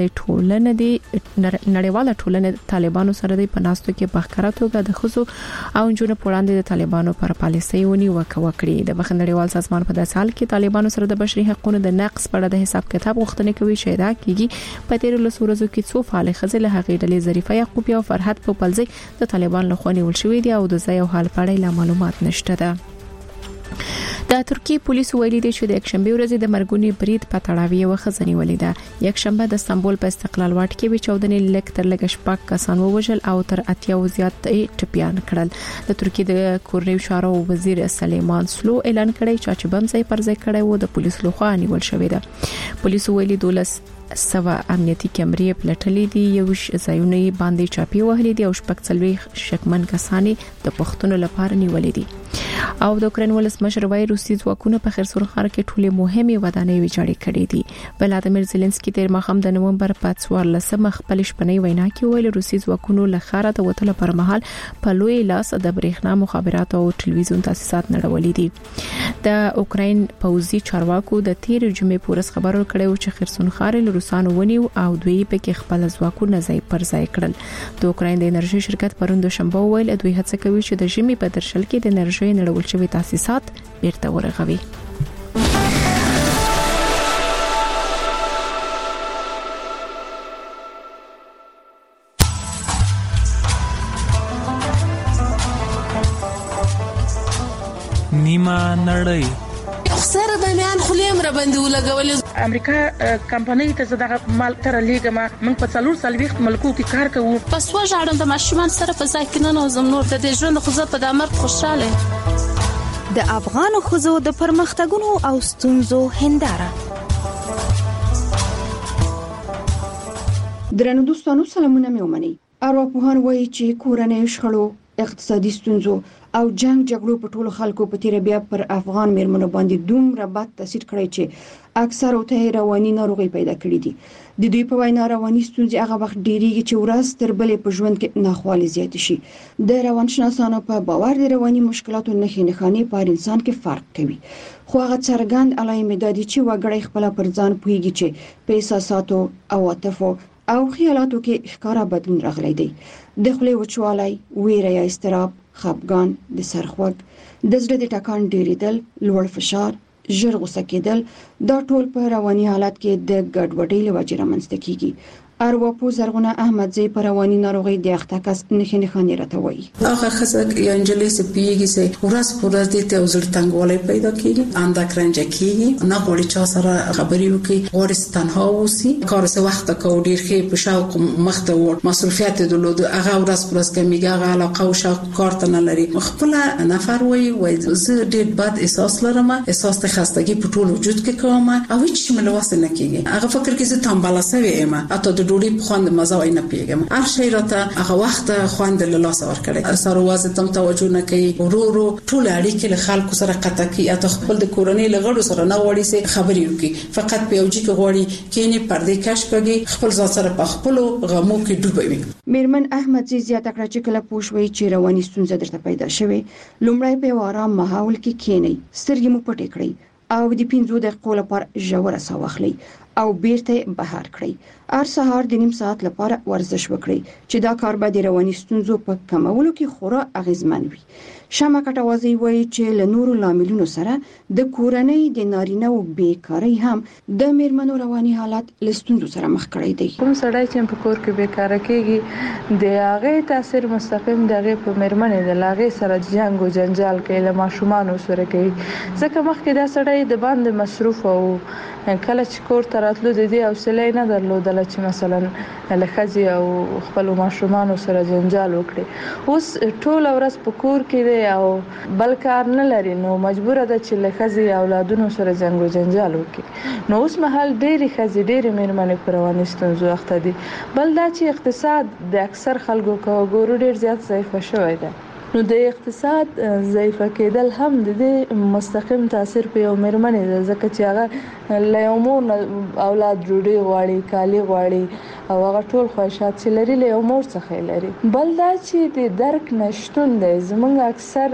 نړیواله ټولنه طالبانو سره د پناستو کې بخښره توګه د خصو او جنوب وړاندې د طالبانو پر پالیسۍ وکړي. د بخښنې نړیوال سازمان په داسې حال کې طالبانو سره د بشري حقوقو د نقض په اړه د حساب کتاب غوښتنه کوي چې دا کیږي په تیر له ورځو کې څو فعال خزل هغې ډلې ظریفه یعقوبی او فرحت په پلزي د طالبان له خوا نیول شوې دي او د ځای او حال په اړه معلومات نشته ده. د ترکیه پولیسو ویلي دي چې د یکشنبه ورځ د مرګونی برید په تړاو یو خزنی ولیده. یکشنبه د استانبول په استقلال واټ کې به 14 لک تر لګ شپږ کسان ووژل او تر 80 زیات ټپيان کړل. د ترکیه د کورنیو چارو وزیر سلیمان سلو اعلان کړی چې بم ځای پر ځای کړی و د پولیسو لخوا نیول شوې ده. پولیسو ویلي 12 امنیتي کیمرې پلټلې دي، یو ځایونه باندې چاپی وهلې دي او شپږ څلوي شکمن کسانی د پښتون لپاره نیولې دي. او د اوکرين ولسمشر وای روسي ځواکونه په خرسور ښار کې ټولې مهمه ودانۍ ویجاړې کړې دي. ولادمیر زيلنسکي تیر مخام د نومبر په 14 خپل شپنۍ وینا کې ویل روسي ځواکونو له ښار ته وتل پر مهال په لوی لاس د برېښنا مخابرات او ټلویزیون تاسیسات نړولې دي. د اوکرين پوځي چارواکو د تیر جمعې پورس خبر ورکړی چې خرسون ښار له روسانو ونیو او دوی په کې خپل ځواکونه ځای پر ځای کړل. د اوکرين د انرژي شرکت پروند شنبه ویل دوی هڅه کوي چې د ژمي په درشل کې د انرژي نړول شوی تاسیسات بیرته ورغوي. نیمه نړۍ سره د میان خلیم را باندې ولګول. امریکا کمپنۍ ته زړه مال تر لیګما موږ په 4 ملکو کې کار کوو. پس وژاړم د ماشومان سره په ځای کې نه نوزم نور د ژوند خو زه په دمر خوشاله. د افغان خزو د پرمختګونو او ستونزو هنداره. درنو دوستانو سلامونه مې ومني. ارواپوهان وایي چې کورنۍ شخړو، اقتصادي ستونزو او جګړو په ټولو خلکو په تیر بیا پر افغان میرمنو باندې دومره بد تاثیر کړی چې اکثر او ته رواني ناروغي پیدا کړې دي. د دوی په وینا رواني ستونزې هغه وخت ډېریږي چې ورځ تر بلې په ژوند کې ناخوالي زیات شي. د روانشناسانو په باور د رواني مشکلاتو نښې په انسان کې فرق کوي. خو هغه څرګند علایمې دي چې وګړي خپل پر ځان پوهیږي چې په احساساتو او عاطفو او خیالاتو کې ښکارا بدلون راغلی دی. د خولې وچوالی، ویره یا اضطراب، خپګان، د سرخوږ، د زړه د ټکان ډیریدل، لوړ فشار، ژر غوسه کېدل، دا ټول په رواني حالت کې د ګډوډۍ له وجې رامنځته کیږي. ارواپوه زرغونه احمدزی پر رواني ناروغي د اختکاس نښې راته وایي. هغه خزک یا انجلې سپیږي چې ورځ پر ورځ د ته وزړ تنګولې پیدا کیږي، اندکرنج کیږي، نه غوړي چا سره خبرې وکړي، غوړي تنها اوسي، کار څه وخت کو ډیر خې په شوق مخته ور مصرفيات درلود، هغه ورځ پر ورځ کمیږي، هغه علاقه او شوق کار ته نه لري. خپل نفر وایي زه ډیر بد احساس لرم، احساس د خستګي په ټول وجود کې کوم او هیڅ ملوث نه کیږي هغه فکر کې چې تنباله سوي یم اته د ډوډۍ په خوند مزه وای نه پیګم هر شی راته هغه وخت خوند له لاس ور کړی سره وازه تم توجه نه کوي ورو ټول اړیکې له خلکو سره قطع کی اته خپل د کورنۍ لغړو سره نه وړي سي خبري وکي فقط په یوجي کې غوړي کینی پردې کش کوي خپل ځان سره په خپل غمو کې ډوبوي میرمن احمد زیات کړه چې کله پوښوي چې رواني ستونزه درته پیدا شوه لومړی په آرام ماحول کې کینی سترګې مو پټې کړئ او د 15 دقیقو لپاره ژوره ساه واخلئ او بیرته بهر کړئ هر سهار د نیم ساعت لپاره ورزش وکړئ چې دا کار به د رواني ستونزو په کمولو کې خورا اغیزمن وي شمع کټوازی وایي چې له نورو لاملونو سره د کورنۍ د نارینه او بیکاری هم د میرمنو رواني حالت له ستونزو سره مخ کړی دی کوم سړی چې په کور کې بیکاره کېږي د هغه تاثیر مستقیم دغه په میرمنې د لاغې سره جنگ او جنجال کوي له ماشومان سره کوي ځکه مخکې دا سړی د باندې مصروف او کله چې کور ته راتلو د دې حوصله نه درلودل چې مثلا له خځې او خپل ماشومان سره جنجال وکړي اوس ټول ورځ په کور کې او بل کار نه لري نو مجبور ده چې له خځې اولادونو سره جنگ او جنجال وکړي نو اوس مهال ډېری خځې ډېری میرمنې پر رواني ستونزو اخته دي بل دا چې اقتصاد د اکثر خلکو ګورو ډېر زیات ضعیف شوی دی نو د اقتصاد ضعیف کېدل هم د دې مستقیم تاثیر په یو میرمنې ده ځکه چې هغه له یو مور اولاد ډوډۍ غواړي کالي غواړي او هغه ټول خواهشات چې لري له یو مور څخه لري بل دا چې د درک نشټون دی زموږ اکثر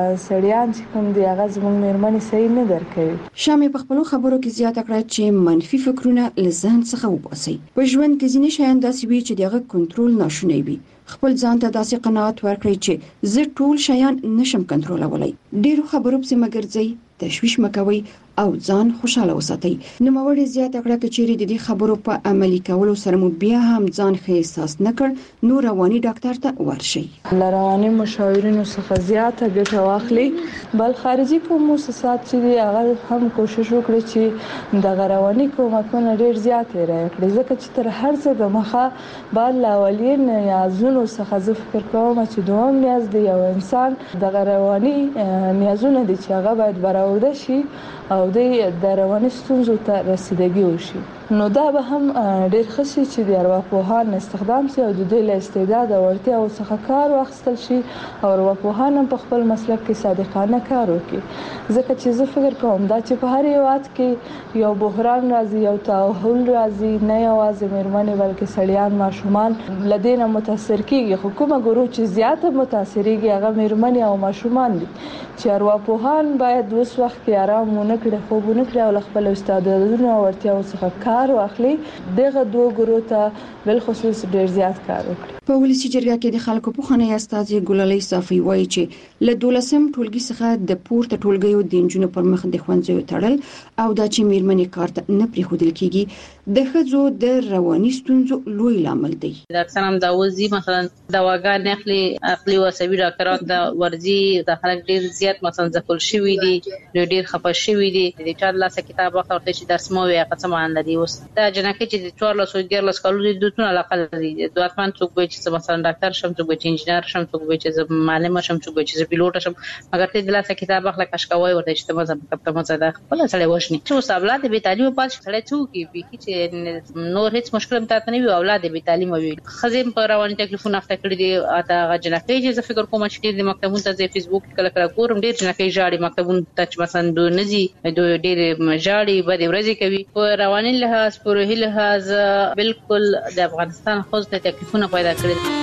سړیان چې کوم دی هغه زموږ میرمنې صحیح نه درک کوي شامې په خپل خبرو کې زیاته کړه چې منفي فکرونه له ذهن څخه وباسي په ژوند کې ځینې شیان داسې وي چې دغه کنټرول ناشونی وي خپل ځان ته داسې قناعت ورکړئ چې زه ټول شیان نشم کنټرولولای ډیرو خبرو په مګرځي تشویش مکوي او ځان خوشاله وساتئ نو موري زیاته کړه چې د دې خبرو په عملي کولو سره مو بیا هم ځان ښه احساس نکړ نو رواني ډاکټر ته ورشئ رواني مشاورینو څخه زیاته ګټه واخلي بل خارجي کوم مؤسسات چې هغه هم کوشش وکړي چې د رواني کومکونه ډیر زیات راکړي ځکه چې تر هر څه د مخه بل لاولین نیازونو څخه زه فکر کوم چې دوام نیاز دی یو انسان د رواني نیازونه دي چې هغه باید برآورده شي او د رواني ستونزو ته رسیدګي وشي نو دا به هم ډیر ښه شي چې د ارواپوهان استخدام شي او د دوی له استعداد او اړتیاو څخه کار واخیستل شي او ارواپوهان هم په خپل مسلک کې صادقانه کار وکړي ځکه چې زه فکر کوم دا چې په هر هیواد کې یو بحران راځي یو تحول راځي نه یوازې میرمنې بلکې سړیان ماشومان له دې نه متاثر کیږي خو کومه ګروپ چې زیاته متاثرېږي هغه میرمنې او ماشومان دي چې ارواپوهان باید اوس وخت کې آرام ونه کړي خوب ونه کړي او خپل استعدادونو او اړتیاو څخه کار واخلي دغه دوه ګروپ ته بل خصوص ډیر زیات کار وکړي په ولسی جرګه کې د خلکو په خانه استازي ګلالي صافي وایي چې له 12 ټولګي څخه د پورته ټولګیو د انجونو پر مخ د خوندزیو تړل او د چې میرمنې کار ته نه پریښودل کیږي د خځو د رواني ستونزو لوی لامل دی د اکثر هم دا وزي مثلا دواګان عقلي او عصبي ډاکټران د ورزي د خلک ډیر زیات مثلا ځکل شوی دي ډیر خپه شوی دي د چا لاسه کتاب ورته چې درس مو وي قسم ان لري اوس دا جنکه چې 14 کالو د دوتونه علاقه لري د اتمان څوک وي چې مثلا ډاکټر شم څوک وي چې انجنیر شم څوک وي چې معلم شم څوک وي چې پیلوټ شم مګر ته د لاسه کتاب اخلا کشکوي ورته چې مزه ده خپل سره وښني چې اولاد به تعلیم پات سره څوک وي چې نور هیڅ مشکل مته نه وي اولاد به تعلیم وي خزم پر رواني تکلیفونه اخته کړی دي اته جنکه چې فکر کوم چې د مکتبونو ته فیسبوک کله کله ګورم ډیر جنکه جاړي مکتبونو ته مثلا دوه نزي دوه ډیر جاړي بده ورځي کوي په رواني لحاظ په روحي لحاظ بالکل د افغانستان خو ته تکلیفونه پیدا کړل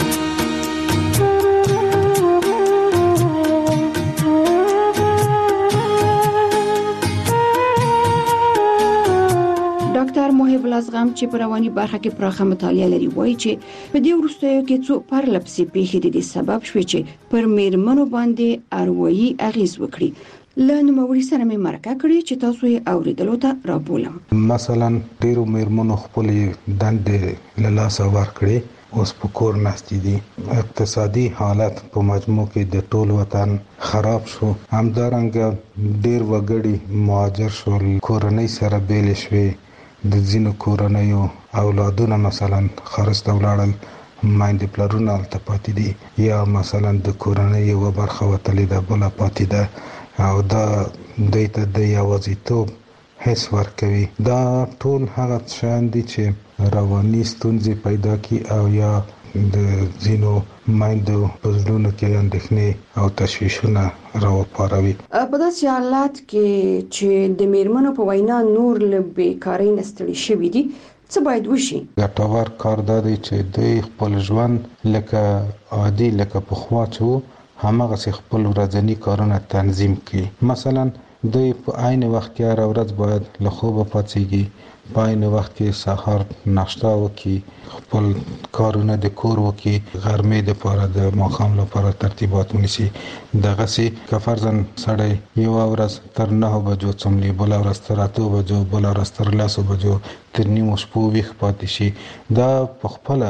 ډاکټر محب الازغم چې په رواني برخه کې پراخه مطالعه لري وایي چې په دې وروستیو کې څو پرلپسې پیښې د سبب شوې چې پر میرمنو باندې اروایي اغیز وکړي له نوموړي سره مې مرکه کړې چې تاسو یې اوریدلو ته راپولم مثلا ډیرو میرمنو خپل دندې له لاسه ورکړي اوس په کور ناستې دي اقتصادي حالت په مجموع کې د ټول وطن خراب شو همدارنګه ډیر وګړي مهاجر شول کورنۍ سره بیل شوي د ځینو کورنیو اولادونه مثلا خرڅ ولاړل مايند پلرونه الته پاتې دي یا مثلا د کورنۍ یو برخه وتلې ده بل پاتې ده او دا د یوازیتوب حس ورکوي. دا ټول هغه شان دي چې رواني ستونزې پیدا کی او یا د زینو مایندو په زړونو کې اندېښنې او تشویشونه راوپاروي. په داسې حالات کې چې د میرمنو په وینا نور له بیکارۍ نه ستړي شوي دي، څه باید وشي؟ ګټور کار دا دی چې دوی خپل ژوند لکه عادي لکه پخوا چې همغه خپل ورځني کارونه تنظیم کړي. مثلا دوی په عین وخت کې هر ورځ باید له خوبه پاڅیږي، په عین وخت کې سحر ناشته وکړي، خپل کارونه د کور وکړي، غرمې د لپاره د ماښام لپاره ترتیبات ونیسي. دغه سي که فرضاً سړی یو ورځ تر 9 بجو څملي، بل ورځ تر 8 بجو، بل ورځ تر 10 بجو، تر نیمو شپو ویښ پاتې شي. دا په خپل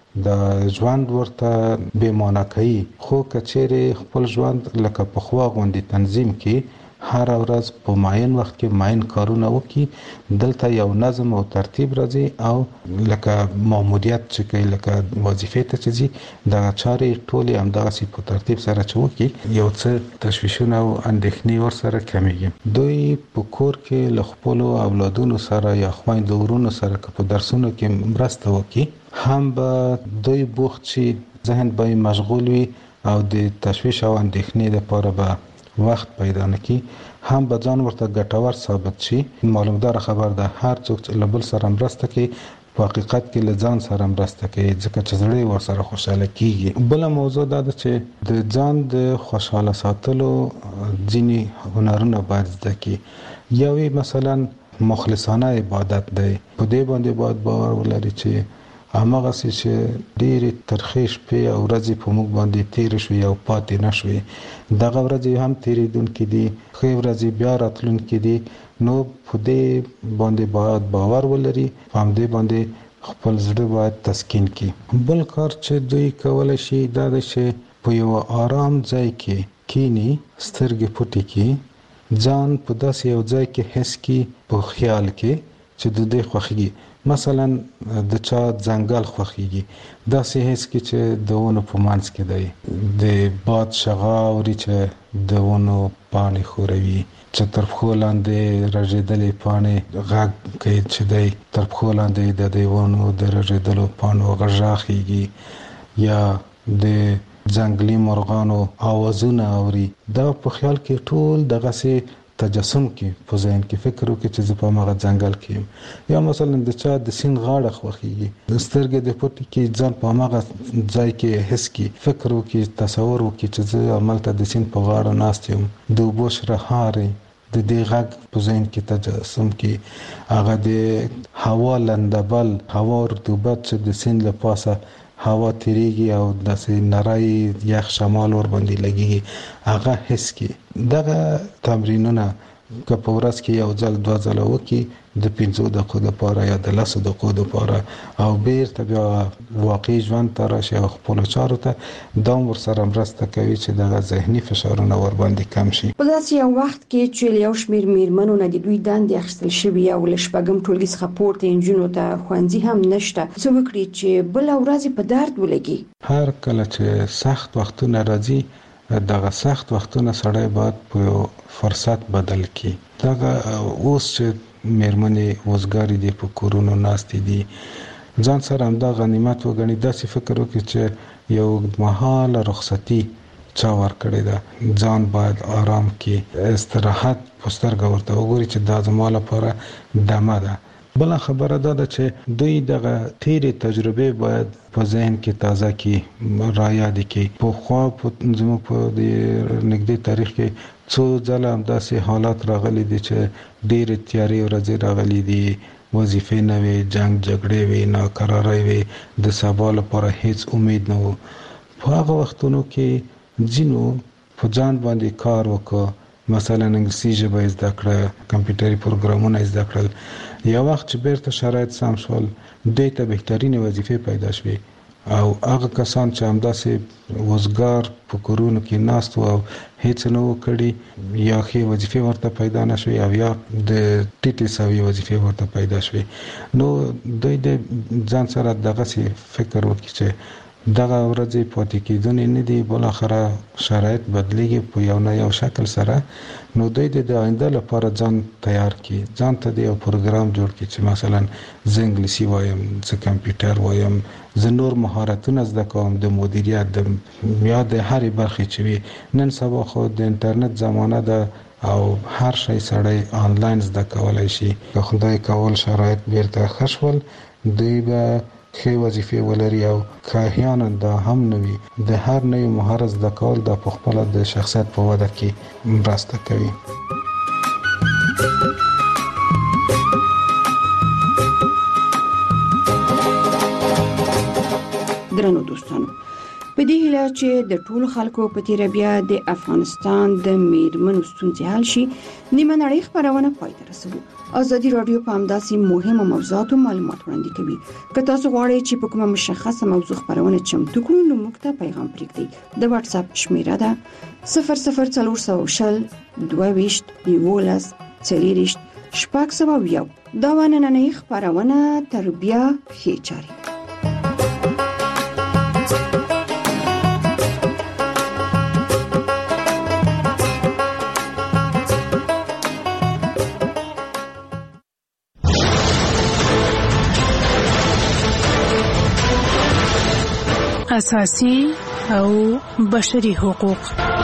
د ژوند ورته بې معنا کوي. خو کچېره خپل ژوند لکه په خوا غوندي تنظیم کړي، هر ورځ په معین وخت کې معین کارونه وکړي، دلته یو نظم او ترتیب راځي او لکه ماموریت چې کوي، لکه وظیفې ته چې ځي، دغه چارې ټولې همدغه سي په ترتیب سره چې وکړي، یو څه تشویشونه او اندېښنې ورسره کمیږي. دوی په کور کې له خپل اولادونو سره یا خویندو ورونو سره که په درسونو کې مرسته وکړي، هم به دوی بوخت شي، ذهن به مشغول وي او د تشویش او اندېښنې لپاره به وخت پیدا نکي، هم به ځان ورته ګټور ثابت شي. معلومدار خبر ده هر څوک چې له بل سره مرسته کوي په حقیقت کې له ځان سره مرسته کوي، ځکه چې زړه ورسره خوشاله کیږي. بل موضوع دا ده چې د ځان د خوشاله ساتلو ځینی هنرونه باید زده کړي. یوې مثلا مخلصانه عبادت دی، په دې باندې باید باور ولري چې همغه چې ډېرې ترخې شپې او ورځې په موږ باندې تیر شوې او پاتې نشوي، دغه ورځې هم تیریدونکې دي، ښې ورځې بیا راتلونکې دي. نو په دې باندې باید باور ولري، په همدې باندې خپل زړه باید تسکین کړي. بل کار چې دوی کولی شي دا دی چې په یو آرام ځای کې کینی، سترګې پټې کړي، ځان په داسې یو ځای کې حس کړي په خیال کې چې د دې خوښي. مثلا د چا ځنګل خوښيږي، داسې هیڅ کې چې د ونو په منځ کې دی، د باد شغاوري چې د ونو پاڼې خوروي، چې تر پښو لاندې رژېدلې پاڼې غږ کوي، چې دی تر پښو لاندې د دې ونو د رژېدلو پاڼو غږ اخیږي، یا د ځنګلي مرغانو آوازونه اوري. دا په خیال کې ټول دغه سي تجسم کې په ذهن کې فکر وکړي چې زه په هغه ځنګل کې یم. یا مثلا د چا د سیند غاړه خوښیږي، د سترګې د پټې کې ځان په هغه ځای کې حس کې فکر وکړي، تصور وکړي چې زه عملته د سیند په غاړه ناست یم، د اوبو شرهارې د دې غږ په ذهن کې تجسم کې، هغه د هوا لندبل، هوا رطوبت چې د سیند له پاسه هوا تیریږي او داسې نری یخ شمال ور باندې لګي، هغه حس کې. دغه تمرینونه که په ورځ کې یو ځل 2 ځله وکړي، د 15 دقیقو لپاره یا د 10 دقیقو لپاره، او بیرته بیا واقعي ژوند ته راشي او خپل چارو ته دا ورسره مرسته کوي چې دغه ذهني فشارونه ور باندې کم شي. په داسې یو وخت کې چې یو شمېر میرمنو نه د دوی دندې اخیستل شوي او له شپږم ټولګي څخه پورته نجونو ته ښوونځي هم نشته، څه وکړي چې بل ورځ په درد ولګي؟ هر کله چې سخت وختونه راځي، دغه سخت وختونه سړی باید په فرصت بدل کړي. دغه اوس چې میرمنې وزګاری دي، په کورونو ناستې دي، ځان سره هم دا غنیمت وګڼي، داسې فکر وکړي چې یو اوږدمهاله رخصتي چا ورکړې ده، ځان باید آرام کړي، استراحت په سترګه ورته وګوري چې دا زما لپاره دمه ده. بل خبره دا ده چې دوی دغه تیرې تجربې باید په ذهن کې تازه کړي، را یاد کړي. په خوا زموږ په نږدې تاریخ کې څو ځله همداسې حالات راغلي دي چې ډېرې تیارې ورځې راغلي دي، وظیفې نه وي، جنگ جګړې وي، ناکرارۍ وي، د سبا لپاره هیڅ امید نه و. په هغه وختونو کې ځینو په ځان باندې کار وکړ، مثلا انګلیسي ژبه زده کړه، کمپیوټري پروګرامونه زده کړل. یو وخت چې بیرته شرایط سم شول، دوی ته بهترینې وظیفې پیدا شوې، او هغه کسان چې همداسې وزګار په کورونو کې ناست او هیڅ نه وکړي، یا ښې وظیفې ورته پیدا نه شوې او یا د ټیټې سوي وظیفې ورته پیدا شوې، نو دوی د ځان سره دغسې فکر وکړي چې دغه ورځې پاتې کېدونې نه دي، بل اخره شرایط بدلیږي په یو نه یو شکل سره. نو دوی د آینده لپاره ځان تیار کړي، ځان ته د یو پروګرام جوړ کړي چې مثلا زه انګلیسي وایم، زه کمپیوټر وایم، زه نور مهارتونه زده کوم د مدیریت د یا د هرې برخې چې وي. نن سبا خو د انټرنیټ زمانه ده او هر شی سړی آنلاین زده کولای شي. که خدای کول شرایط بیرته ښه شول، دوی به ښې وظیفې ولري او که احیانا دا هم نه وي، د هر نوي مهارت زده کول د پخپله د شخصیت په وده کې مرسته کوي. درنو دوستانو، په دې هیله چې د ټولو خلکو په تیر بیا د افغانستان د میرمنو ستونزې حل شي، نیمه نړۍ خبرونه پای ته رسوي. ازادي رادیو په همداسې مهمو موضوعاتو معلومات وړاندې کوي. که تاسو غواړئ چې په کومه مشخصه موضوع خبرونه چمتو کړو، نو موږ ته پیغام پرېږدئ. د واتس اپ شمیره ده 00420 22 11 40 601. دا نننۍ خبرونه تر بیا ښې چاري. اساسي او بشري حقوق.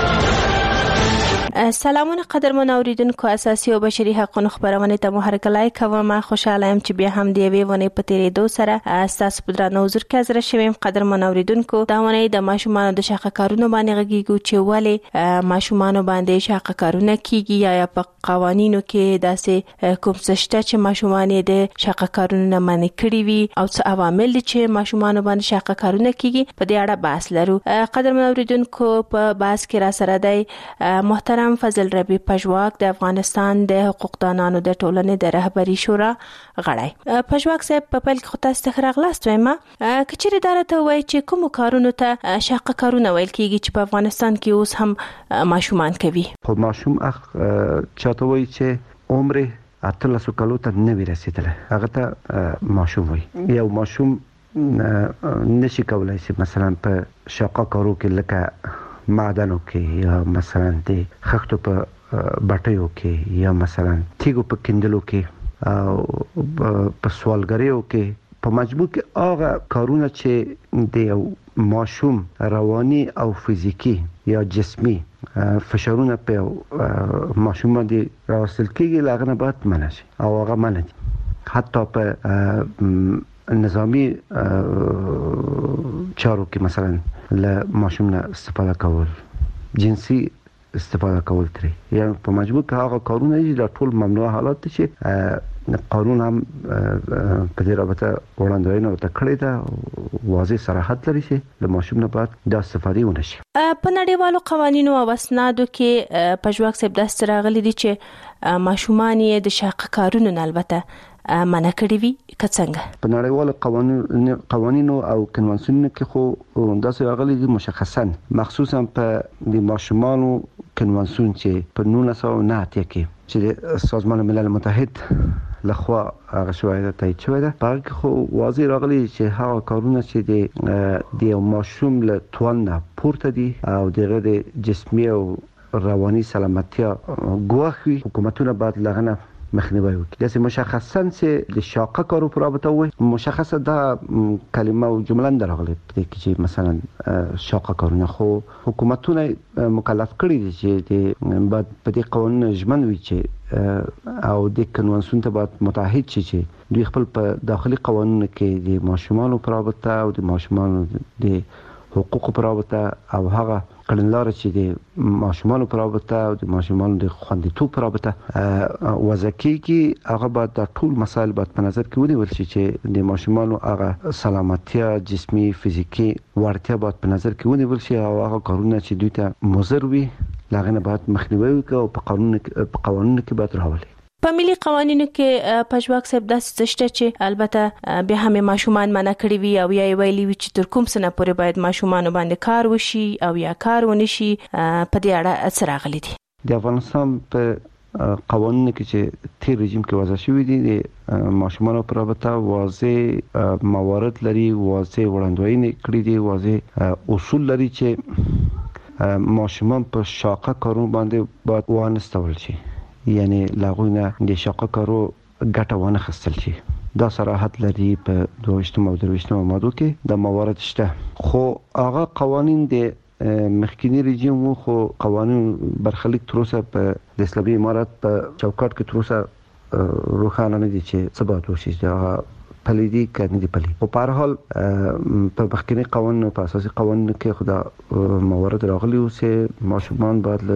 سلامونه قدرمن اوریدونکو، اساسي او بشري حقوقو خبرونه ته مو هرکلی کوم. خوشاله یم چې بیا هم دی وی ونه پتیری دو سره اساس پدرانو حضور کې حاضر شوم. قدرمن اوریدونکو، دا ونه د ماشومان د شاقه کارونو باندې غږیږي چې ولی ماشومان باندې شاقه کارونه کیږي یا په قوانینو کې داسې کوم څه شته چې ماشومان د شاقه کارونو منع کړي وي او څه عوامل چې ماشومان باندې شاقه کارونه کیږي، په دې اړه بحث لرو. قدرمن اوریدونکو، په بحث کې را سره دی محترم فضل ربی پژواک، د افغانستان د حقوقدانانو د ټولنې د رهبری شورا غړی. پژواک صاحب، په پیل کې خو تاسو ته راغلاست وایم، کچېرې دارته وای چې کوم کارونو ته شاقه کارونه ویل کیږي چې په افغانستان کې اوس هم ماشومان کوي؟ خو ماشوم چاته وای چې عمر 13 کالو ته نه رسیدلی، هغه ته ماشوم وای. یو ماشوم نشي کولای چې مثلا په شاقه کارو کې لکه معدنو کې یا مثلا د خښتو په بټیو کې یا مثلا تیګو په کندلو کې او په سوالګریو کې په مجموع کې هغه کارونه چې د ماشوم رواني او فزیکی یا جسمی فشارونه په ماشوم باندې راوستل کېږي، هغه نه باید منع شي او هغه منع دي. حتی په نظامی چارو کې مثلا له ماشوم نه استفاده کول، جنسي استفاده کول ترې، یا په مجموع کې هغه کارونه دي د ټول ممنوع حالات دي چې قانون هم په دې رابطه وړاندوینه ورته کړې ده، واضح صراحت لري چې له ماشوم نه باید دا استفاده ونه شي. په نړیوالو قوانینو او اسنادو کې پژواک صاحب داسې راغلي دي چې ماشومان یې د شاقه کارونو نه البته منع کړی وي، که څنګه؟ په نړیوالو قوانینو او کنوانسیونونو کې خو داسې راغلي دي مشخصا، مخصوصا په د ماشومانو کنوانسیون چې په 1909 کې چې د سازمان ملل متحد لخوا هغه شوی ده تایید شوی ده، په هغه کې خو واضح راغلي چې هغه کارونه چې د ماشوم له توان نه پورته دي او دغه د جسمي او رواني سلامتیا ګواښ وي، حکومتونه باید لغنه مخنیوي وکړي. داسې مشخصا چې د شاقه کارو پر رابطه وي، مشخصه دا کلمه او جمله نه راغلي په دې کې چې مثلا شاقه کارونه، خو حکومتونه مکلف کړي دي چې باید په دې قوانینو ژمن وي چې او د کنوانسیون ته باید متحد شي چې دوی خپل په داخلي قوانینو کې د ماشومانو پر رابطه او د ماشومانو د حقوقو پر رابطه او هغه کړنلاره چې د ماشومانو پر رابطه او د ماشومانو د خوندیتوب پر رابطه وضع کیږي، هغه باید د ټول مسایل باید په نظر کې ونیول شي چې د ماشومانو هغه سلامتیا، جسمي، فزیکی وړتیا باید په نظر کې ونیول شي او هغه کارونه چې دوی ته مضر وي هغه نه باید مخنیوي وکړي او په قوانینو کې باید راولي. په ملي قوانینو کې پژواک صاحب داسې څه شته چې البته بیا هم ماشومان منع کړي وي او یا ویلي وي چې تر کوم سنه پورې باید ماشومان باندې کار وشي او یا کار ونشي، په دې اړه څه راغلي دي؟ د افغانستان په قوانینو کې چې تیر رژیم کې وضع شوی دي د ماشومان پر رابطه واضح موارد لري، واضح وړاندوینې کړې دي، واضح اصول لري چې ماشومان په شاقه کارو باندې باید وانستول شي، یعنی لاغونه د شاقه کارو ګټه ونه خستل شي. دا صراحت لري په 22 او 23 ماده کې د موارد شته، خو هغه قوانین د مخکینی رژیم وو، خو قوانین برخلیک تر اوسه په د اسلامي امارات په چوکاټ کې تر اوسه روښانه نه دي چې څه باید وشي، دا پلي دي کنه دي پلي. په هر حال په مخکینی قوانینو په اساسي قوانینو کې خدا موارد راغلي او چې ماشومان باید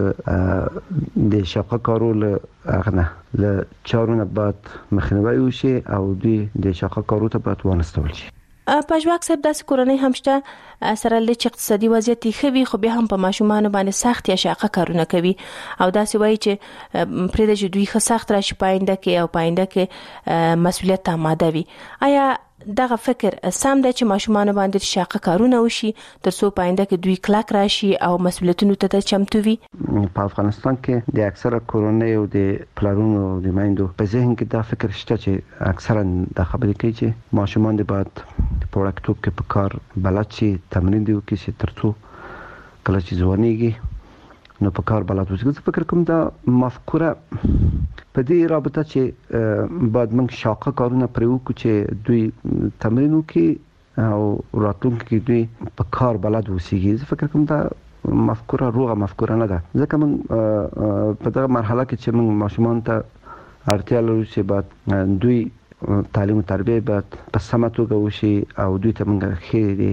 د شاقه کارو له اغنه له چارونه بعد مخنیوي وشي او د شاقه کارو ته باید وانستول شي. پژواک صاحب داسې کورنۍ هم شته سره لږ اقتصادي وضعیت یې ښه خو بیا هم په ماشومانو باندې سخت یا شاقه کارونه کوي او داسې وایي چې پرې د دوی ښه سخت راشي پاینده کې او پاینده کې مسؤلیت آماده وي. آیا دغه فکر سم دی چې ماشومان باندې شاقه کارونه وشي تر څو پاینده کې دوی کلک راشي او مسؤلیتونو ته چمتو وي؟ په افغانستان کې د اکثره کورنۍ او د پلارونو او د میندو په ذهن کې دا فکر شته چې اکثرا د خبرې کوي چې ماشومان د بعد په وړکتوب کې په کار بلد شي، تمرین دی وکړي چې تر څو کله چې ځوانيږي نو په کار بلد وي. زه فکر کوم دا مفکوره په دې رابطه چې بعد موږ شاقه کارونه پرې وکړو چې دوی تمرین وکړي او راتلونکي کې دوی په کار بلد وسیږي. زه فکر کوم دا مفکوره روغه مفکوره نه ده، ځکه موږ په دغه مرحله کې چې موږ ماشومان ته اړتیا لرو چې بعد دوی تعلیم او تربیه باید په سمه توګه وشي او دوی ته موږ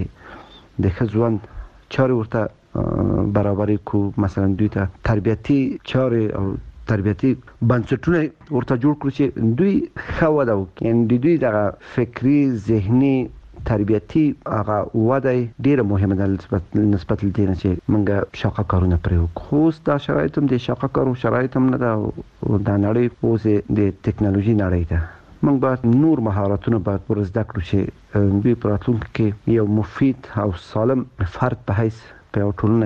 خیر د ښځوان چارې ورته برابرۍ کو، مثلا دوی ته تربیتي چارې او تربیتي بنسټونه ورته جوړ کړو چې دوی ښه وده وکړي، یعنی دوی دغه فکری ذهني تربیتي هغه وده ډیره مهمه ده نسبت لدې نه چې موږ شاقه کارونه پرې وکړو. خو دا شرایط هم د شاقه کارو شرایط هم نه ده او د نړۍ اوس د ټکنالوژي نړۍ ده. موږ باید نور مهارتونه باید ورزده کړو چې دوی په راتلونکي کې یو مفید او سالم فرد په حیث په یو ټولنه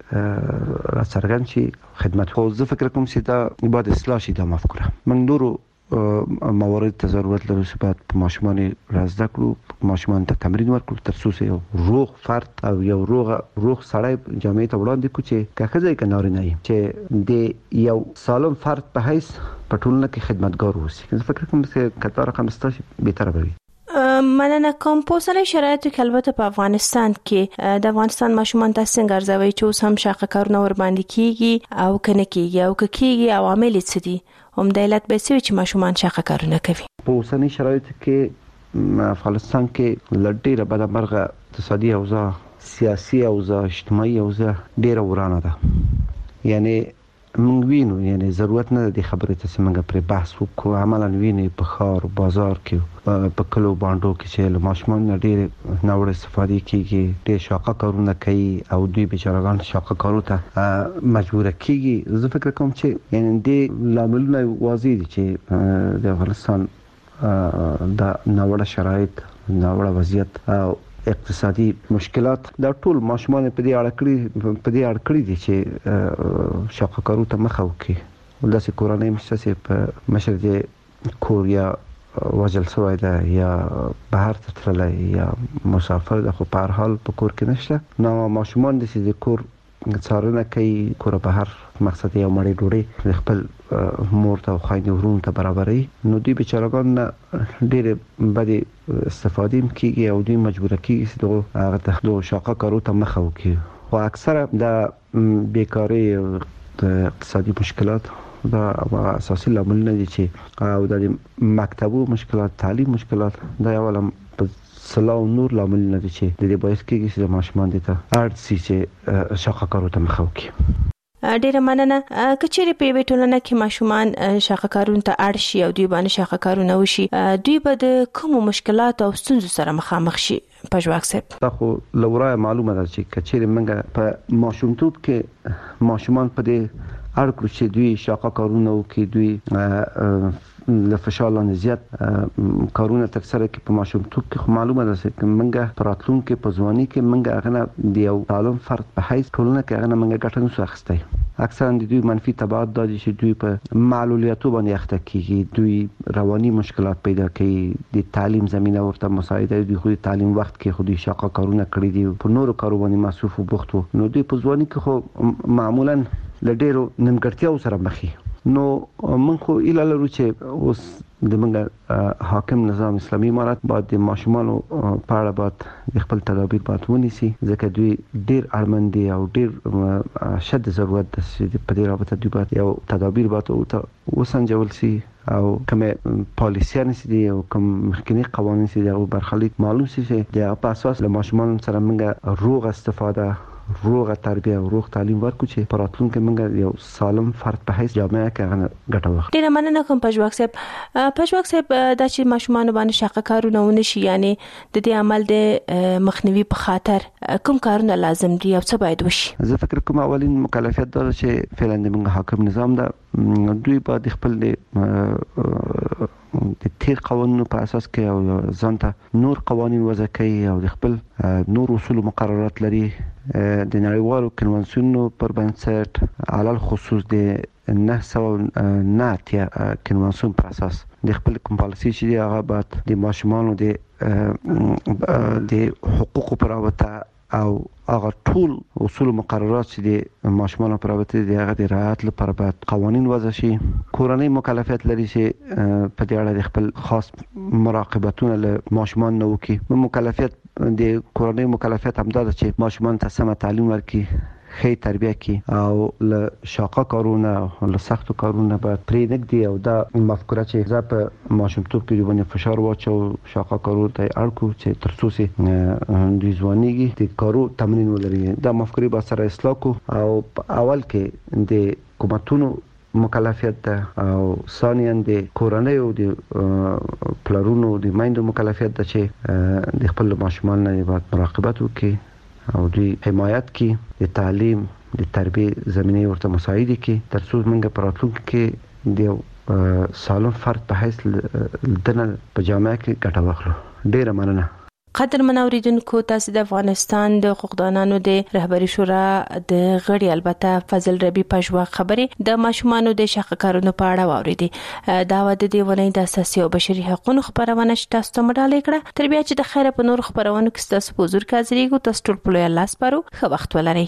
کې راڅرګند شي خدمت. خو زه فکر کوم چې دا باید اصلاح شي دا مفکوره. موږ نورو موارد ته ضرورت لرو چې باید په ماشومان رازده کړو، ماشومان ته تمرین ورکړو تر څو یو روغ فرد او یو روغ سړی جامعې ته وړاندې کړو چې که ښځه یې که نارینه یې چې د یو سالم فرد په حیث په ټولنه کې خدمتګار اوسي. زه فکر کوم چې که دا رقم ستا شي بهتره به وي. مننه کوم. په اوسنۍ شرایطو کې البته په افغانستان کې د افغانستان ماشومان تاسو څنګه ارزوي چې اوس هم شاقه کارونه ور باندې کیږي او کنه کیږي او کیږي عوامل څه دي؟ هم د علت به څه چې ماشومان شاقه کارونه کوي؟ په اوسنۍ شرایطو کې افغانستان کې لړډیره بدمرغه اقتصادي اوضاع، سیاسي اوضاع، اجتماعي اوضاع ډیره ورانه ده. یعنی موږ وینو، یعنی ضرورت نه دی خبرې ته چې موږ پر بحث وکړو، عملاً ویني په ښار بازار کې په کلو باندې کې چې له ماشومان ډېر ناوړه استفاده کیږي، ډېر شاقه کارونه کوي او دوی بیچارهګان شاقه کارو ته مجبور کیږي. زه فکر کوم چې یعنی د لاملونه واضح دي چې د افغانستان د ناوړه شرایط، ناوړه وضعیت او اقتصادي مشکلات دا ټول ماشومان په دې اړه کړی دي چې شاقه کارو ته مخه وکړي. ولداسې کورنۍ مشته په مشر د کوریا وژل شوی ده یا بهر ته تللی یا مسافر ده، خو په هر حال په کور کې نشته. نو ماشومان د کور څارنه کوي، کور بهر مقصد یو مړی ډوډۍ خپل مور ته او خویندې ورونو ته برابري، نو دوی بیچارهګان ډېرې بدې استفادې کیږي او دوی مجبوره کیږي چې هغه ته شاقه کارو ته مخه وکړي. خو اکثره د بیکاري او د اقتصادي مشکلات دا اساسي لاملونه دي چې او د مکتبو مشکلات، تعلیم مشکلات دا یو لم سلاو نور لاملونه دي چې د دې باعث کیږي چې ماشومان دي ته اړ سي چې شاقه کارو ته مخه وکړي. ډیره مننه. کچېرې په وی ټولنه کې ماشومان شاقه کارونه ته اړ شي او دوی باندې شاقه کارونه وشي، دوی به د کوم مشکلات او ستونزو سره مخامخ شي؟ پژواک صاحب، دا خو لورای معلومه ده چې کچېرې موږ په ماشومتوب کې ماشومان په دې اړ کړو چې دوی شاقه کارونه وکړي، دوی له فشار لاندې زیات کارونه تکثره کې په ماشومتوب کې معلومه ده چې منګه پراتلون کې په ځواني کې منګه هغه د یو تعلم فرد په حیث ټولنه کې هغه منګه ګټه نشو اخیستی. اکثرا د دوی منفي تبعات دي چې دوی په معلولیاتو باندې اخته کیږي، دوی رواني مشکلات پیدا کوي، د تعلیم زمينه ورته مساعده دي، خو د تعلیم وخت کې خو د شاقه کارونه کړی دي، په نورو کارو باندې مصروف او بوخت وو. نو دوی په ځواني کې خو معمولا لډیرو نیمګړتیاو سره مخ نو من خو اله لرو چې اوس د منګه حاکم نظام اسلامي امارات باید د ماشومانو په اړه باید خپل تدابیر باید ونیسي، ځکه دوی ډیر اړمن دي او ډیر شد ضرورت ده چې په دې رابطه دوی باید یو تدابیر باید وسنجول سي او کومه پالیسیان دي او کوم مخکنی قوانین دي او برخلیک معلوم سي چې د په اساس له ماشومانو سره منګه روغ استفاده، روغه تربیه او روغ تعلیم ورکو چې پراتلونکو منګه یو سالم فرد په هیڅ جامعه کې ګټه واخلي. ډیر مننه کوم پښواک صاحب دا چې ماشومان باندې شاقه کارونه ونشي، یعنی د دې عمل د مخنیوي په خاطر کوم کارونه لازم دي او څه باید وشي؟ زه فکر کوم اولین مکلفیت دا چې فعلا د منګه حاکم نظام دا دوی باید خپل د تیر قوانینو په اساس کې او ځانته نور قوانین وضع کوي او د خپل نور اصول مقررات لري د نړیوالو کنوانسیونونو پر بنسټ علل خصوص د 909 کنوانسیون پر اساس د خپل کوم پالیسي چې هغه بعد د ماشومانو د حقوقو پر اړه او هغه ټول اصول مقررات چې د ماشومانو پر اړه د هغه د رعایت لپاره باید قوانین وضع شي. کورنۍ مکلفیت لري چې په دې اړه د خپل خاص مراقبتونه له ماشومان نه وکړي. مکلفیت د کورنۍ مکلفیت هم دا ده چې ماشومان ته سم تعلیم ورکړي، خې تربیه کی او له شاقه کارونه او له سختو کارونه باید پرې نګدي او دا مفکوره چې زه په ماشومتوب کې باندې فشار واچو شاقه کارو ته اړکو چې ترڅو سي د ځوانيږي د کارو تمرین ولري. دا مفکورې به سره اصلاح کو او اول کې د حکومتونو مکلفیت ده او ثانیاً د کورنۍ او د پلرونو د مایندو مکلفیت ده چې د خپل ماشومان نه باید مراقبت وکړي او دوی حمایت کی د تعلیم د تربیه زمینه ورته مساعده کی ترڅو موږ په راتلونکي کې د سالم فرد په حیث دنه په جامعه کې ګټه واخلو. ډیره مننه. قدرمن اوریدونکو، تاسو د افغانستان د حقوقدانانو د رهبری شورا د غړي البته فضل ربی پښواک خبرې د ماشومانو د شاقه کارونو په اړه واوریدي. دا د دې ونې د اساسي او بشري حقوقو خبرونه چې تاسو ته مډاله کړه. تر بیا چې د خیره په نور خبرونه کې تاسو په حضور کې حاضرېږو. تاسو ټول په لوی الله سپارو. ښه وخت ولرئ.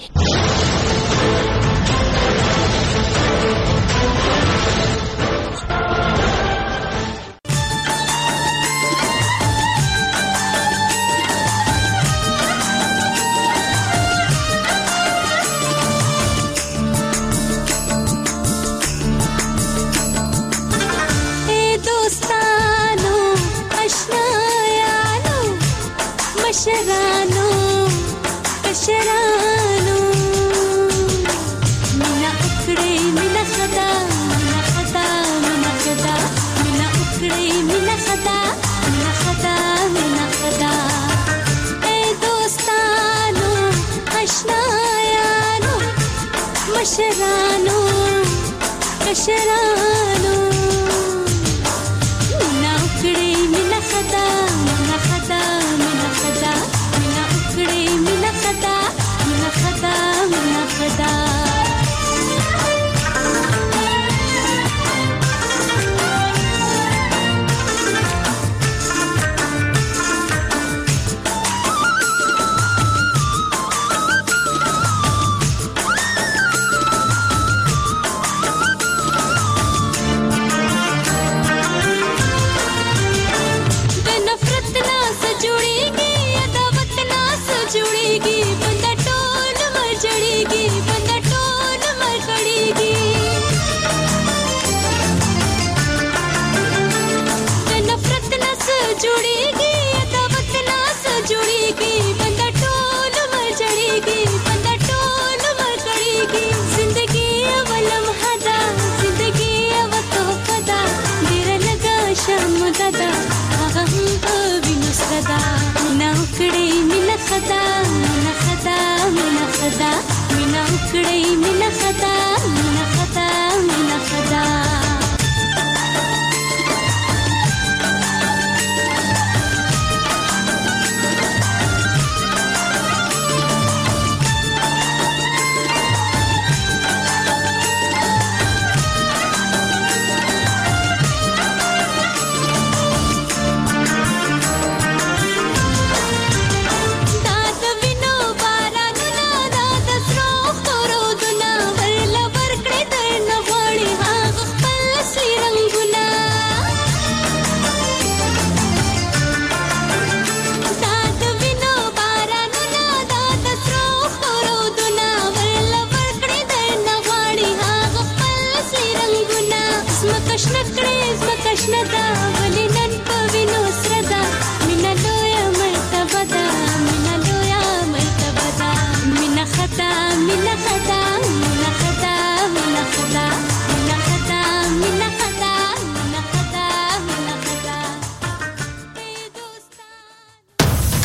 مینا کړې مینا خدا